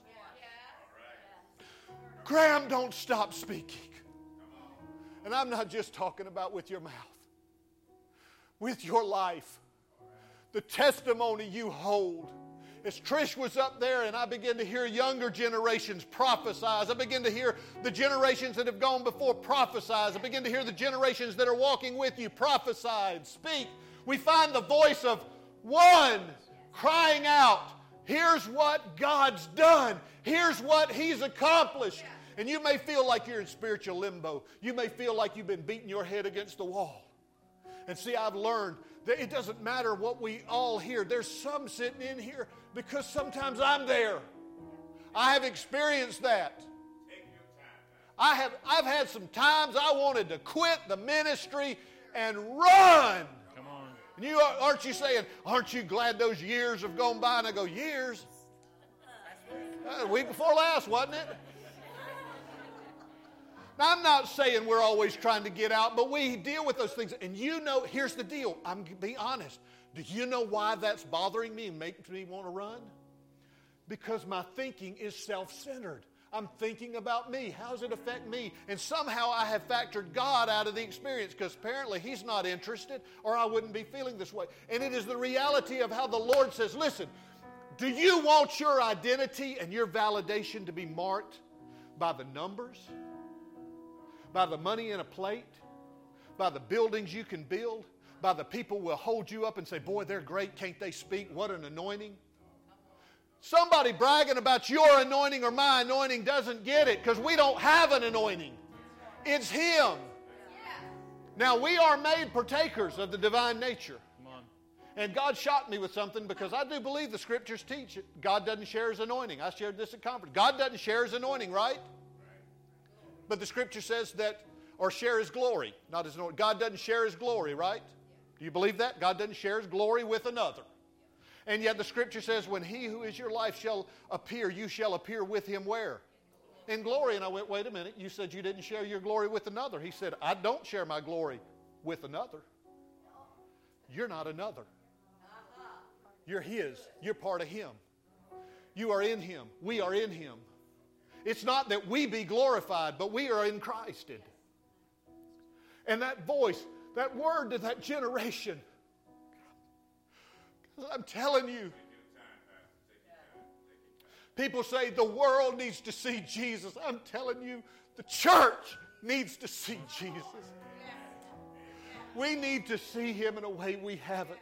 Graham, don't stop speaking. And I'm not just talking about with your mouth. With your life. The testimony you hold. As Trish was up there and I began to hear younger generations prophesy, as I begin to hear the generations that have gone before prophesy, as I begin to hear the generations that are walking with you prophesy and speak, we find the voice of one crying out, here's what God's done. Here's what He's accomplished. And you may feel like you're in spiritual limbo. You may feel like you've been beating your head against the wall. And see, I've learned that it doesn't matter what we all hear. There's some sitting in here because sometimes I'm there. I have experienced that. I have, I've had some times I wanted to quit the ministry and run. Come on. And you aren't you saying, aren't you glad those years have gone by? And I go, years? Uh, the week before last, wasn't it? Now, I'm not saying we're always trying to get out, but we deal with those things. And you know, here's the deal. I'm being honest. Do you know why that's bothering me and makes me want to run? Because my thinking is self-centered. I'm thinking about me. How does it affect me? And somehow I have factored God out of the experience because apparently He's not interested or I wouldn't be feeling this way. And it is the reality of how the Lord says, listen, do you want your identity and your validation to be marked by the numbers, by the money in a plate, by the buildings you can build, by the people will hold you up and say, boy, they're great, can't they speak? What an anointing. Somebody bragging about your anointing or my anointing doesn't get it, because we don't have an anointing. It's Him. Now, we are made partakers of the divine nature. And God shocked me with something, because I do believe the Scriptures teach it. God doesn't share His anointing. I shared this at conference. God doesn't share His anointing, right? But the Scripture says that, or share His glory, not His anointing. God doesn't share His glory, right? Do you believe that? God doesn't share His glory with another. And yet the Scripture says, when He who is your life shall appear, you shall appear with Him where? In glory. And I went, wait a minute, you said you didn't share your glory with another. He said, I don't share my glory with another. You're not another. You're His. You're part of Him. You are in Him. We are in Him. It's not that we be glorified, but we are in Christ. And that voice, that word to that generation, I'm telling you, people say the world needs to see Jesus. I'm telling you, the church needs to see Jesus. We need to see Him in a way we haven't.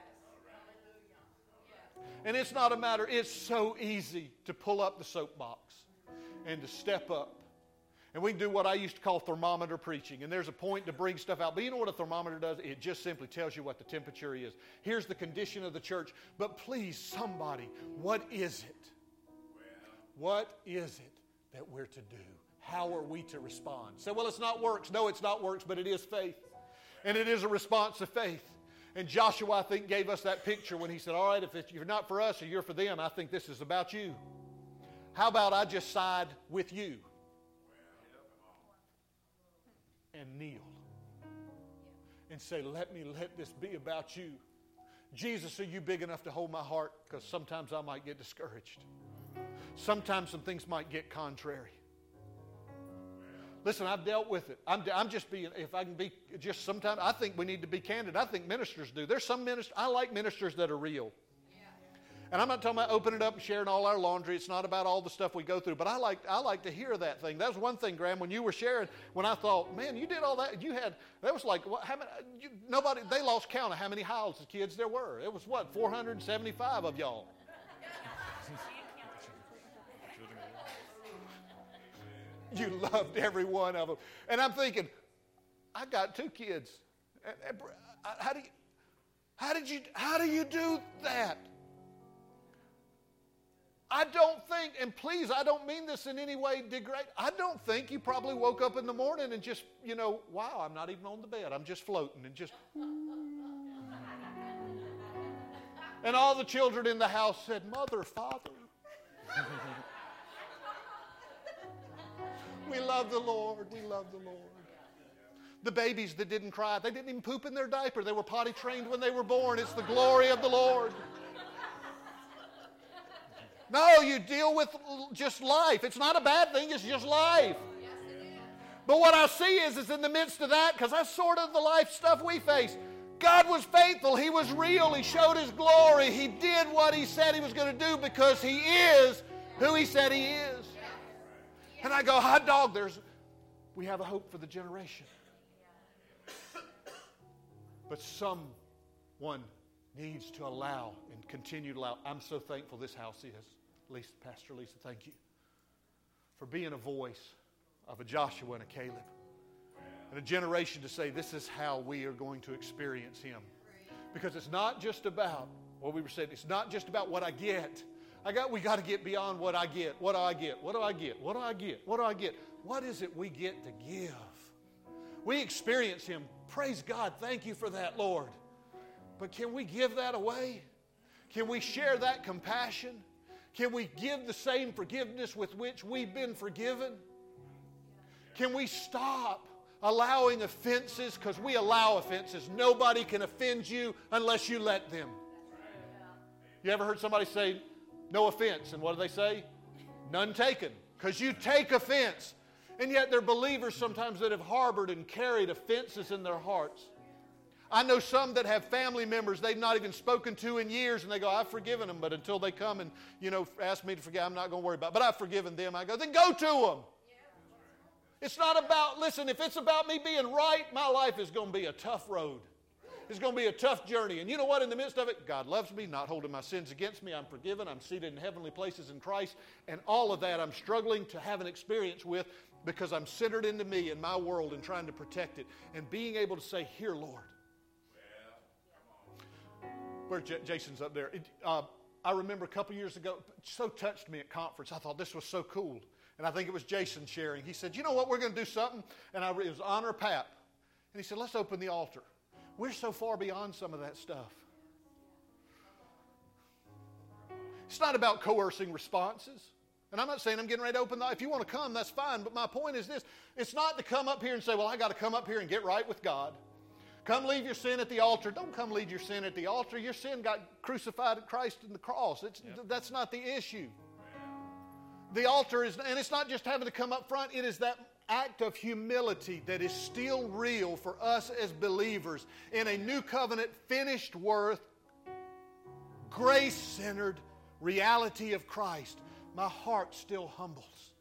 And it's not a matter, it's so easy to pull up the soapbox and to step up. And we can do what I used to call thermometer preaching. And there's a point to bring stuff out. But you know what a thermometer does? It just simply tells you what the temperature is. Here's the condition of the church. But please, somebody, what is it? What is it that we're to do? How are we to respond? Say, well, it's not works. No, it's not works, but it is faith. And it is a response of faith. And Joshua, I think, gave us that picture when he said, all right, if it's, you're not for us or you're for them, I think this is about you. How about I just side with you? And kneel and say, let me let this be about you. Jesus, are you big enough to hold my heart? Because sometimes I might get discouraged. Sometimes some things might get contrary. Listen, I've dealt with it. I'm, I'm just being, if I can be just sometimes, I think we need to be candid. I think ministers do. There's some ministers, I like ministers that are real. And I'm not talking about opening it up and sharing all our laundry. It's not about all the stuff we go through. But I like I like to hear that thing. That was one thing, Graham, when you were sharing, when I thought, man, you did all that. You had, that was like, what, how many, you, nobody, they lost count of how many Hiles kids there were. It was what, four hundred seventy-five of y'all. You loved every one of them. And I'm thinking, I got two kids. How do you, how did you, how do you do that? I don't think, and please, I don't mean this in any way degrade. I don't think you probably woke up in the morning and just, you know, wow, I'm not even on the bed. I'm just floating and just. And all the children in the house said, Mother, Father. We love the Lord. We love the Lord. The babies that didn't cry, they didn't even poop in their diaper. They were potty trained when they were born. It's the glory of the Lord. No, you deal with just life. It's not a bad thing. It's just life. Yes, it is. But what I see is, is in the midst of that, because that's sort of the life stuff we face, God was faithful. He was real. He showed His glory. He did what He said He was going to do because He is who He said He is. And I go, hot dog, there's, we have a hope for the generation. But someone needs to allow and continue to allow. I'm so thankful this house is. Lisa, Pastor Lisa, thank you for being a voice of a Joshua and a Caleb. And a generation to say this is how we are going to experience Him. Because it's not just about what we were saying. It's not just about what I get. I got, we got to get beyond what I get. What do I get? What do I get? What do I get? What do I get? What is it we get to give? We experience Him. Praise God. Thank you for that, Lord. But can we give that away? Can we share that compassion? Can we give the same forgiveness with which we've been forgiven? Can we stop allowing offenses? Because we allow offenses. Nobody can offend you unless you let them. You ever heard somebody say, no offense? And what do they say? None taken. Because you take offense. And yet there are believers sometimes that have harbored and carried offenses in their hearts. I know some that have family members they've not even spoken to in years, and they go, I've forgiven them, but until they come and, you know, ask me to forgive, I'm not going to worry about it. But I've forgiven them. I go, then go to them. It's not about, listen, if it's about me being right, my life is going to be a tough road. It's going to be a tough journey. And you know what? In the midst of it, God loves me, not holding my sins against me. I'm forgiven. I'm seated in heavenly places in Christ. And all of that I'm struggling to have an experience with because I'm centered into me and my world and trying to protect it. And being able to say, here, Lord. Where J- Jason's up there. It, uh, I remember a couple years ago, it so touched me at conference. I thought this was so cool. And I think it was Jason sharing. He said, you know what, we're going to do something. And I, it was Honor Pap. And he said, let's open the altar. We're so far beyond some of that stuff. It's not about coercing responses. And I'm not saying I'm getting ready to open the altar. If you want to come, that's fine. But my point is this. It's not to come up here and say, well, I got to come up here and get right with God. Come leave your sin at the altar. Don't come leave your sin at the altar. Your sin got crucified at Christ in the cross. It's, yep. That's not the issue. The altar is, and it's not just having to come up front. It is that act of humility that is still real for us as believers in a new covenant, finished work, grace-centered reality of Christ. My heart still humbles.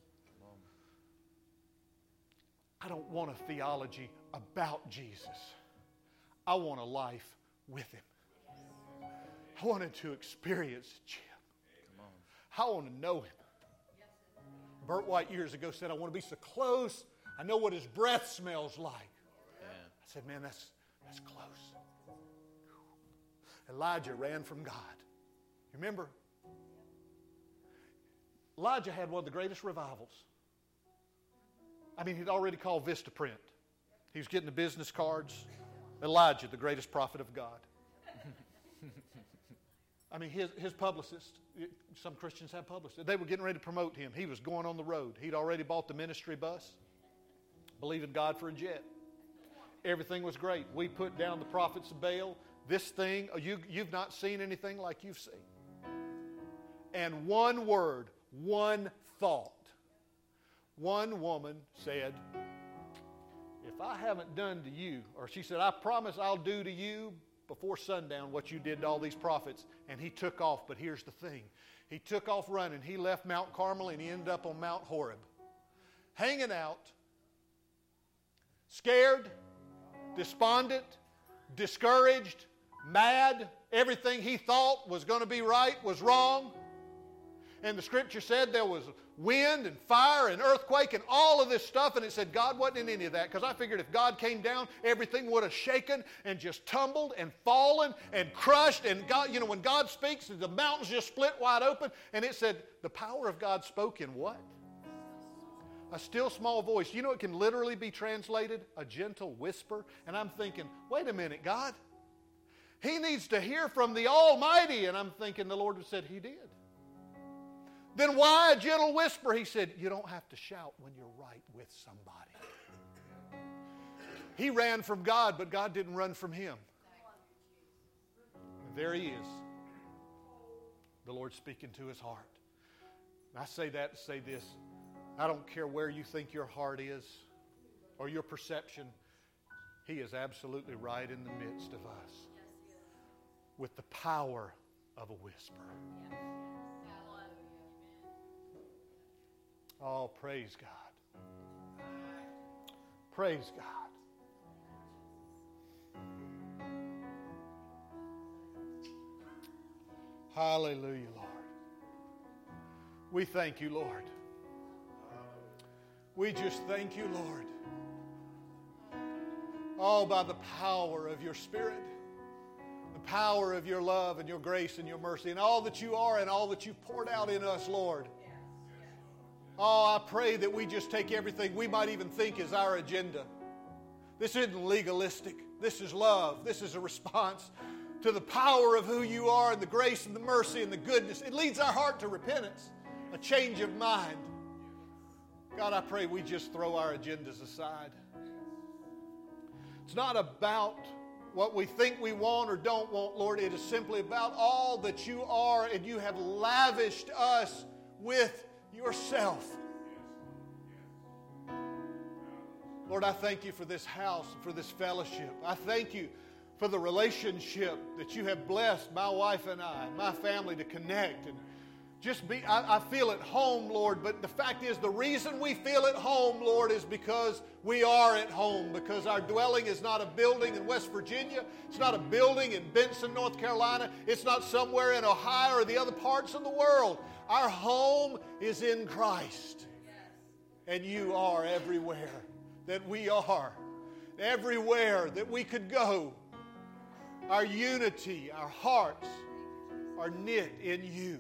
I don't want a theology about Jesus. I want a life with Him. I wanted to experience Him. I want to know Him. Bert White years ago said, I want to be so close, I know what His breath smells like. Yeah. I said, man, that's, that's close. Elijah ran from God. You remember? Elijah had one of the greatest revivals. I mean, he'd already called Vistaprint. He was getting the business cards. Elijah, the greatest prophet of God. I mean, his, his publicist, some Christians have publicists. They were getting ready to promote him. He was going on the road. He'd already bought the ministry bus, believing God for a jet. Everything was great. We put down the prophets of Baal. This thing, you, you've not seen anything like you've seen. And one word, one thought. One woman said, if I haven't done to you, or she said, I promise I'll do to you before sundown what you did to all these prophets. And he took off, but here's the thing. He took off running. He left Mount Carmel and he ended up on Mount Horeb. Hanging out, scared, despondent, discouraged, mad. Everything he thought was going to be right was wrong. And the scripture said there was wind and fire and earthquake and all of this stuff. And it said God wasn't in any of that. Because I figured if God came down, everything would have shaken and just tumbled and fallen and crushed. And God, you know, when God speaks, the mountains just split wide open. And it said the power of God spoke in what? A still small voice. You know, it can literally be translated a gentle whisper. And I'm thinking, wait a minute, God. He needs to hear from the Almighty. And I'm thinking the Lord said He did. Then why a gentle whisper? He said, you don't have to shout when you're right with somebody. He ran from God, but God didn't run from him. And there he is. The Lord speaking to his heart. And I say that to say this. I don't care where you think your heart is or your perception. He is absolutely right in the midst of us with the power of a whisper. Oh, praise God. Praise God. Hallelujah, Lord. We thank you, Lord. We just thank you, Lord. All by the power of your Spirit, the power of your love and your grace and your mercy, and all that you are and all that you've poured out in us, Lord. Oh, I pray that we just take everything we might even think is our agenda. This isn't legalistic. This is love. This is a response to the power of who you are and the grace and the mercy and the goodness. It leads our heart to repentance, a change of mind. God, I pray we just throw our agendas aside. It's not about what we think we want or don't want, Lord. It is simply about all that you are, and you have lavished us with yourself. Lord, I thank you for this house, for this fellowship. I thank you for the relationship that you have blessed my wife and I, my family to connect. And just be, I, I feel at home, Lord. But the fact is, the reason we feel at home, Lord, is because we are at home. Because our dwelling is not a building in West Virginia. It's not a building in Benson, North Carolina. It's not somewhere in Ohio or the other parts of the world. Our home is in Christ. And you are everywhere that we are. Everywhere that we could go. Our unity, our hearts are knit in you.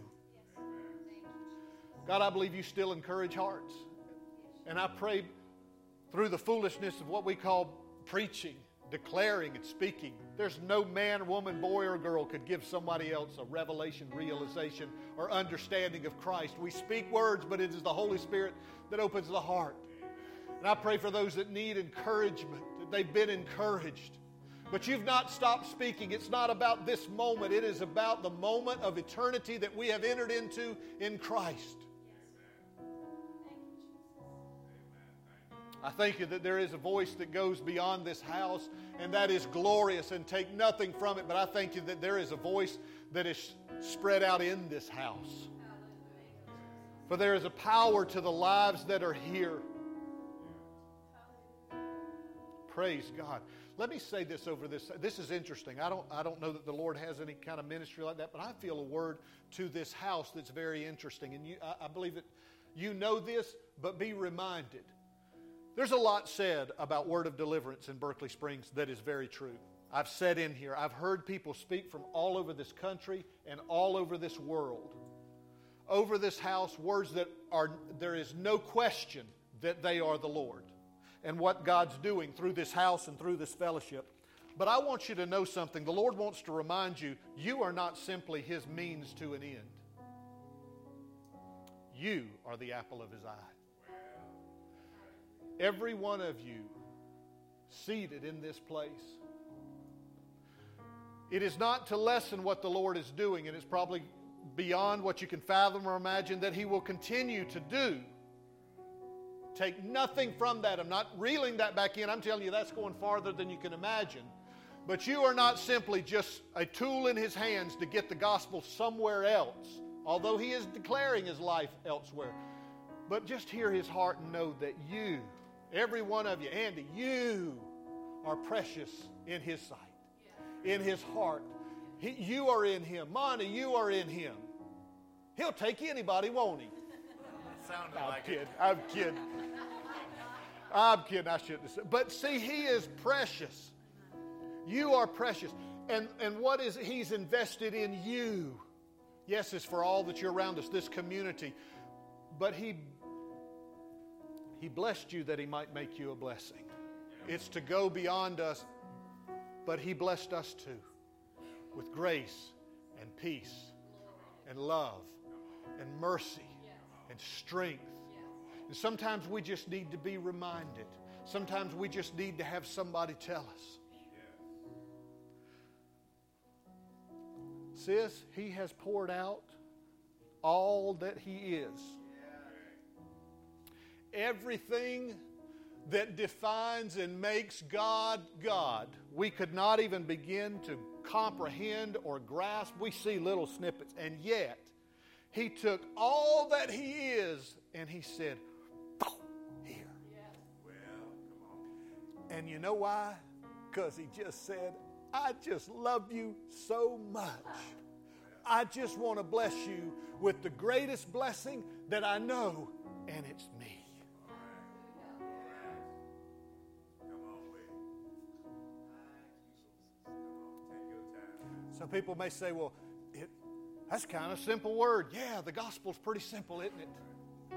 God, I believe you still encourage hearts. And I pray through the foolishness of what we call preaching, declaring and speaking, there's no man, woman, boy, or girl could give somebody else a revelation, realization, or understanding of Christ. We speak words, but it is the Holy Spirit that opens the heart. And I pray for those that need encouragement, that they've been encouraged. But you've not stopped speaking. It's not about this moment. It is about the moment of eternity that we have entered into in Christ. I thank you that there is a voice that goes beyond this house, and that is glorious, and take nothing from it. But I thank you that there is a voice that is spread out in this house. For there is a power to the lives that are here. Praise God. Let me say this over this. This is interesting. I don't, I don't know that the Lord has any kind of ministry like that, but I feel a word to this house that's very interesting. And you, I, I believe that you know this, but be reminded. There's a lot said about Word of Deliverance in Berkeley Springs that is very true. I've said in here, I've heard people speak from all over this country and all over this world. Over this house, words that are, there is no question that they are the Lord and what God's doing through this house and through this fellowship. But I want you to know something. The Lord wants to remind you, you are not simply His means to an end. You are the apple of His eye. Every one of you seated in this place. It is not to lessen what the Lord is doing, and it's probably beyond what you can fathom or imagine that He will continue to do. Take nothing from that. I'm not reeling that back in. I'm telling you that's going farther than you can imagine. But you are not simply just a tool in His hands to get the gospel somewhere else, although He is declaring His life elsewhere. But just hear His heart and know that you, every one of you, Andy, you are precious in His sight, in His heart. He, you are in Him. Monty, you are in Him. He'll take anybody, won't He? Sounded I'm like kidding. it. I'm kidding. I'm kidding. I shouldn't have said. But see, He is precious. You are precious. And, and what is He's invested in you? Yes, it's for all that you're around us, this community. But He He blessed you that He might make you a blessing. It's to go beyond us, but He blessed us too with grace and peace and love and mercy and strength. And sometimes we just need to be reminded. Sometimes we just need to have somebody tell us. Sis, He has poured out all that He is. Everything that defines and makes God, God, we could not even begin to comprehend or grasp. We see little snippets, and yet He took all that He is and He said, here. And you know why? Because He just said, I just love you so much. I just want to bless you with the greatest blessing that I know, and it's me. Some people may say, well, it, that's kind of a simple word. Yeah, the gospel's pretty simple, isn't it?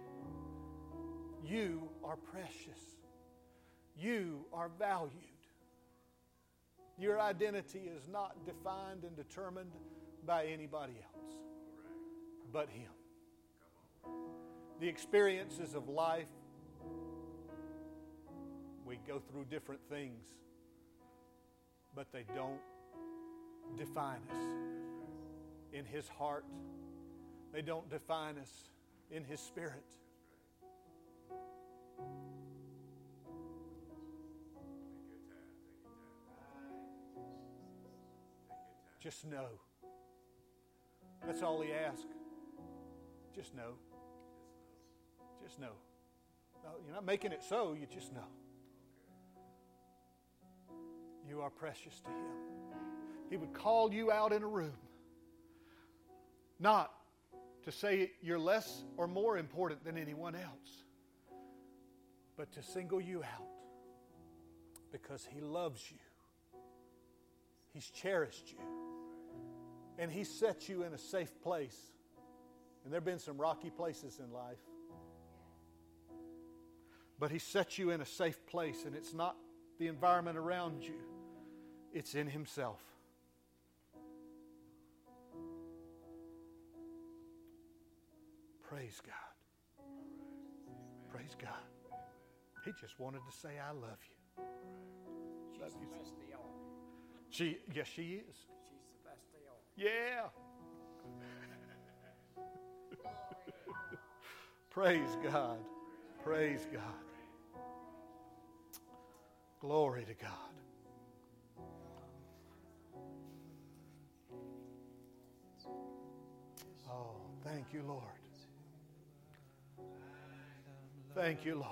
You are precious. You are valued. Your identity is not defined and determined by anybody else but Him. The experiences of life, we go through different things, but they don't define us in His heart. They don't define us in His Spirit. Just know. That's all He asks. Just know. Just know. No, you're not making it so, you just know. You are precious to Him. He would call you out in a room, not to say you're less or more important than anyone else, but to single you out because He loves you. He's cherished you. And He set you in a safe place. And there have been some rocky places in life. But He set you in a safe place, and it's not the environment around you. It's in Himself. Praise God. Praise God. He just wanted to say, I love you. She's Love the you. best of y'all. She, yes, she is. She's the best of y'all. Yeah. Praise God. Praise God. Glory to God. Oh, thank you, Lord. Thank you, Lord.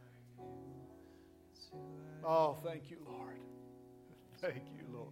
Oh, thank you, Lord. Thank you, Lord.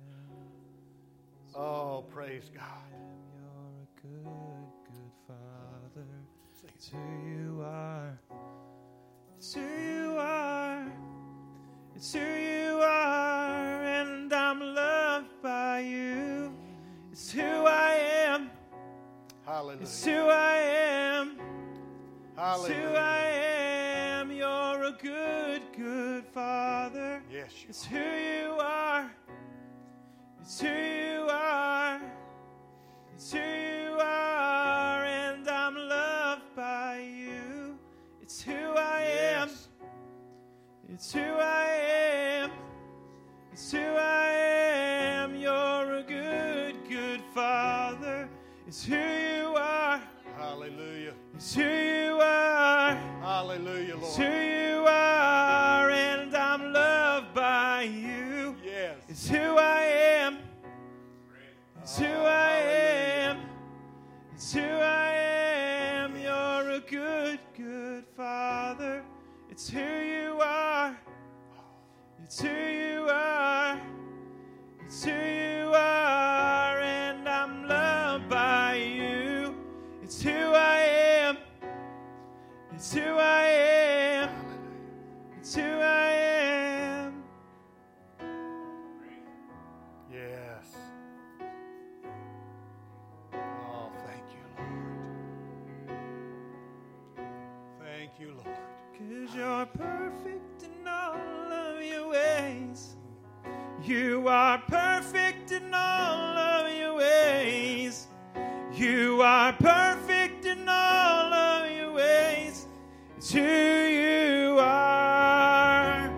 Oh, praise God. You're a good, good Father. It's who you are. It's who you are. It's who you are. And I'm loved by you. It's who I am. Hallelujah. It's who I am. Hallelujah. It's who I am. You're a good, good Father. Yes, you It's who you are. It's who you are. It's who you are. And I'm loved by you. It's who I am. Yes. It's who I am. It's who I am. You're a good, good Father. It's who you are. Hallelujah. It's who you are. Hallelujah, It's who Lord. you are. And I'm loved by you. Yes. It's who I am. It's who I am. It's who I am. You're a good, good Father. It's who you are. It's who you are. It's who you are. And I'm loved by you. It's who I am. It's who I am. It's who I am. Yes. Oh, thank you, Lord. Thank you, Lord. 'Cause you're perfect in all of your ways. You are perfect in all of your ways. You are perfect in all of your ways. It's who you are.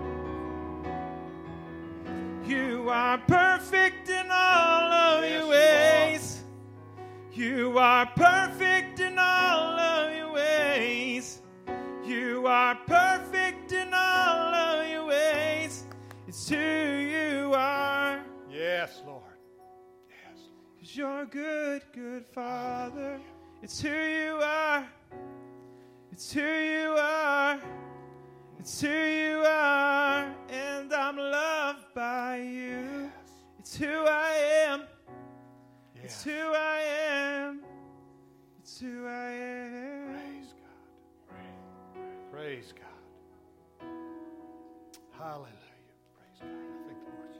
You are perfect in all of Yes, your you ways. You are perfect in all of your ways. You are perfect in all of your ways. It's who you are. Yes, Lord. Yes, Lord. 'Cause you're a good, good Father. It's who you are. It's who you are. It's who you are. And I'm loved by you. Yes. It's who I am. It's Yes. who I am. It's who I am. Praise God. Praise God. Hallelujah. Praise God. I think the Lord's.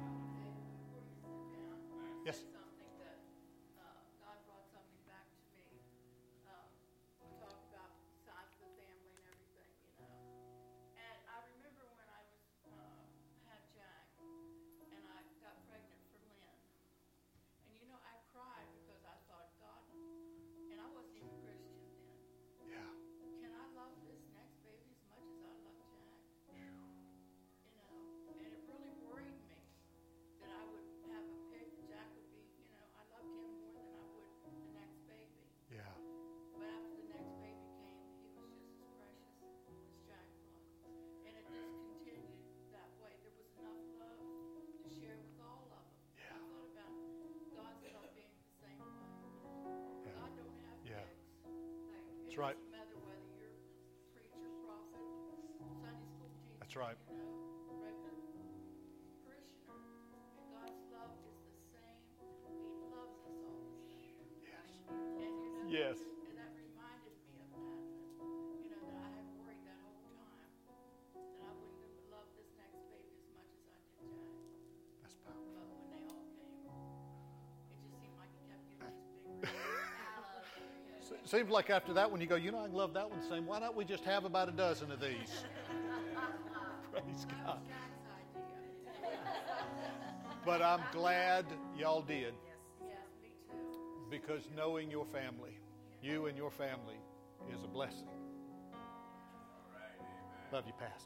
Yes. Something that uh, God brought something back to me. Um, we talked about the size of the family and everything, you know. And I remember when I was uh, had Jack, and I got pregnant for Lynn. And you know, I cried because I thought, God, and I wasn't even Christian then. Yeah. Can I love this next baby as much as I love Jack? You know, and it really worried me that I would have a pig. Jack would be, That's right. Doesn't matter whether you're preacher, prophet, Sunday school teacher. That's right. You know, regular parishioner. And God's love is the same. He loves us all the same. Yes. And you know, Yes. and that reminded me of that. That you know that I had worried that whole time that I wouldn't have loved this next baby as much as I did Jack. That's powerful. But when they all came, it just seemed like he kept getting just bigger. Se- Seems like after that one you go, you know, I can love that one the same. Why don't we just have about a dozen of these? Praise That God. was Jack's idea. But I'm glad y'all did, Yes, me too. because knowing your family, you and your family, is a blessing. Love you, Pastor.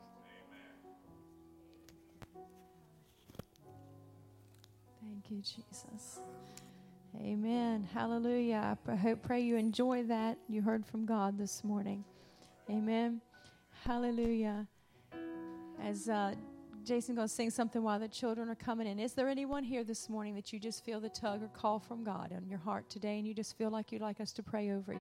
Thank you, Jesus. Amen. Hallelujah. I pr- hope, pray you enjoy that. You heard from God this morning. Amen. Hallelujah. As uh, Jason's going to sing something while the children are coming in. Is there anyone here this morning that you just feel the tug or call from God on your heart today, and you just feel like you'd like us to pray over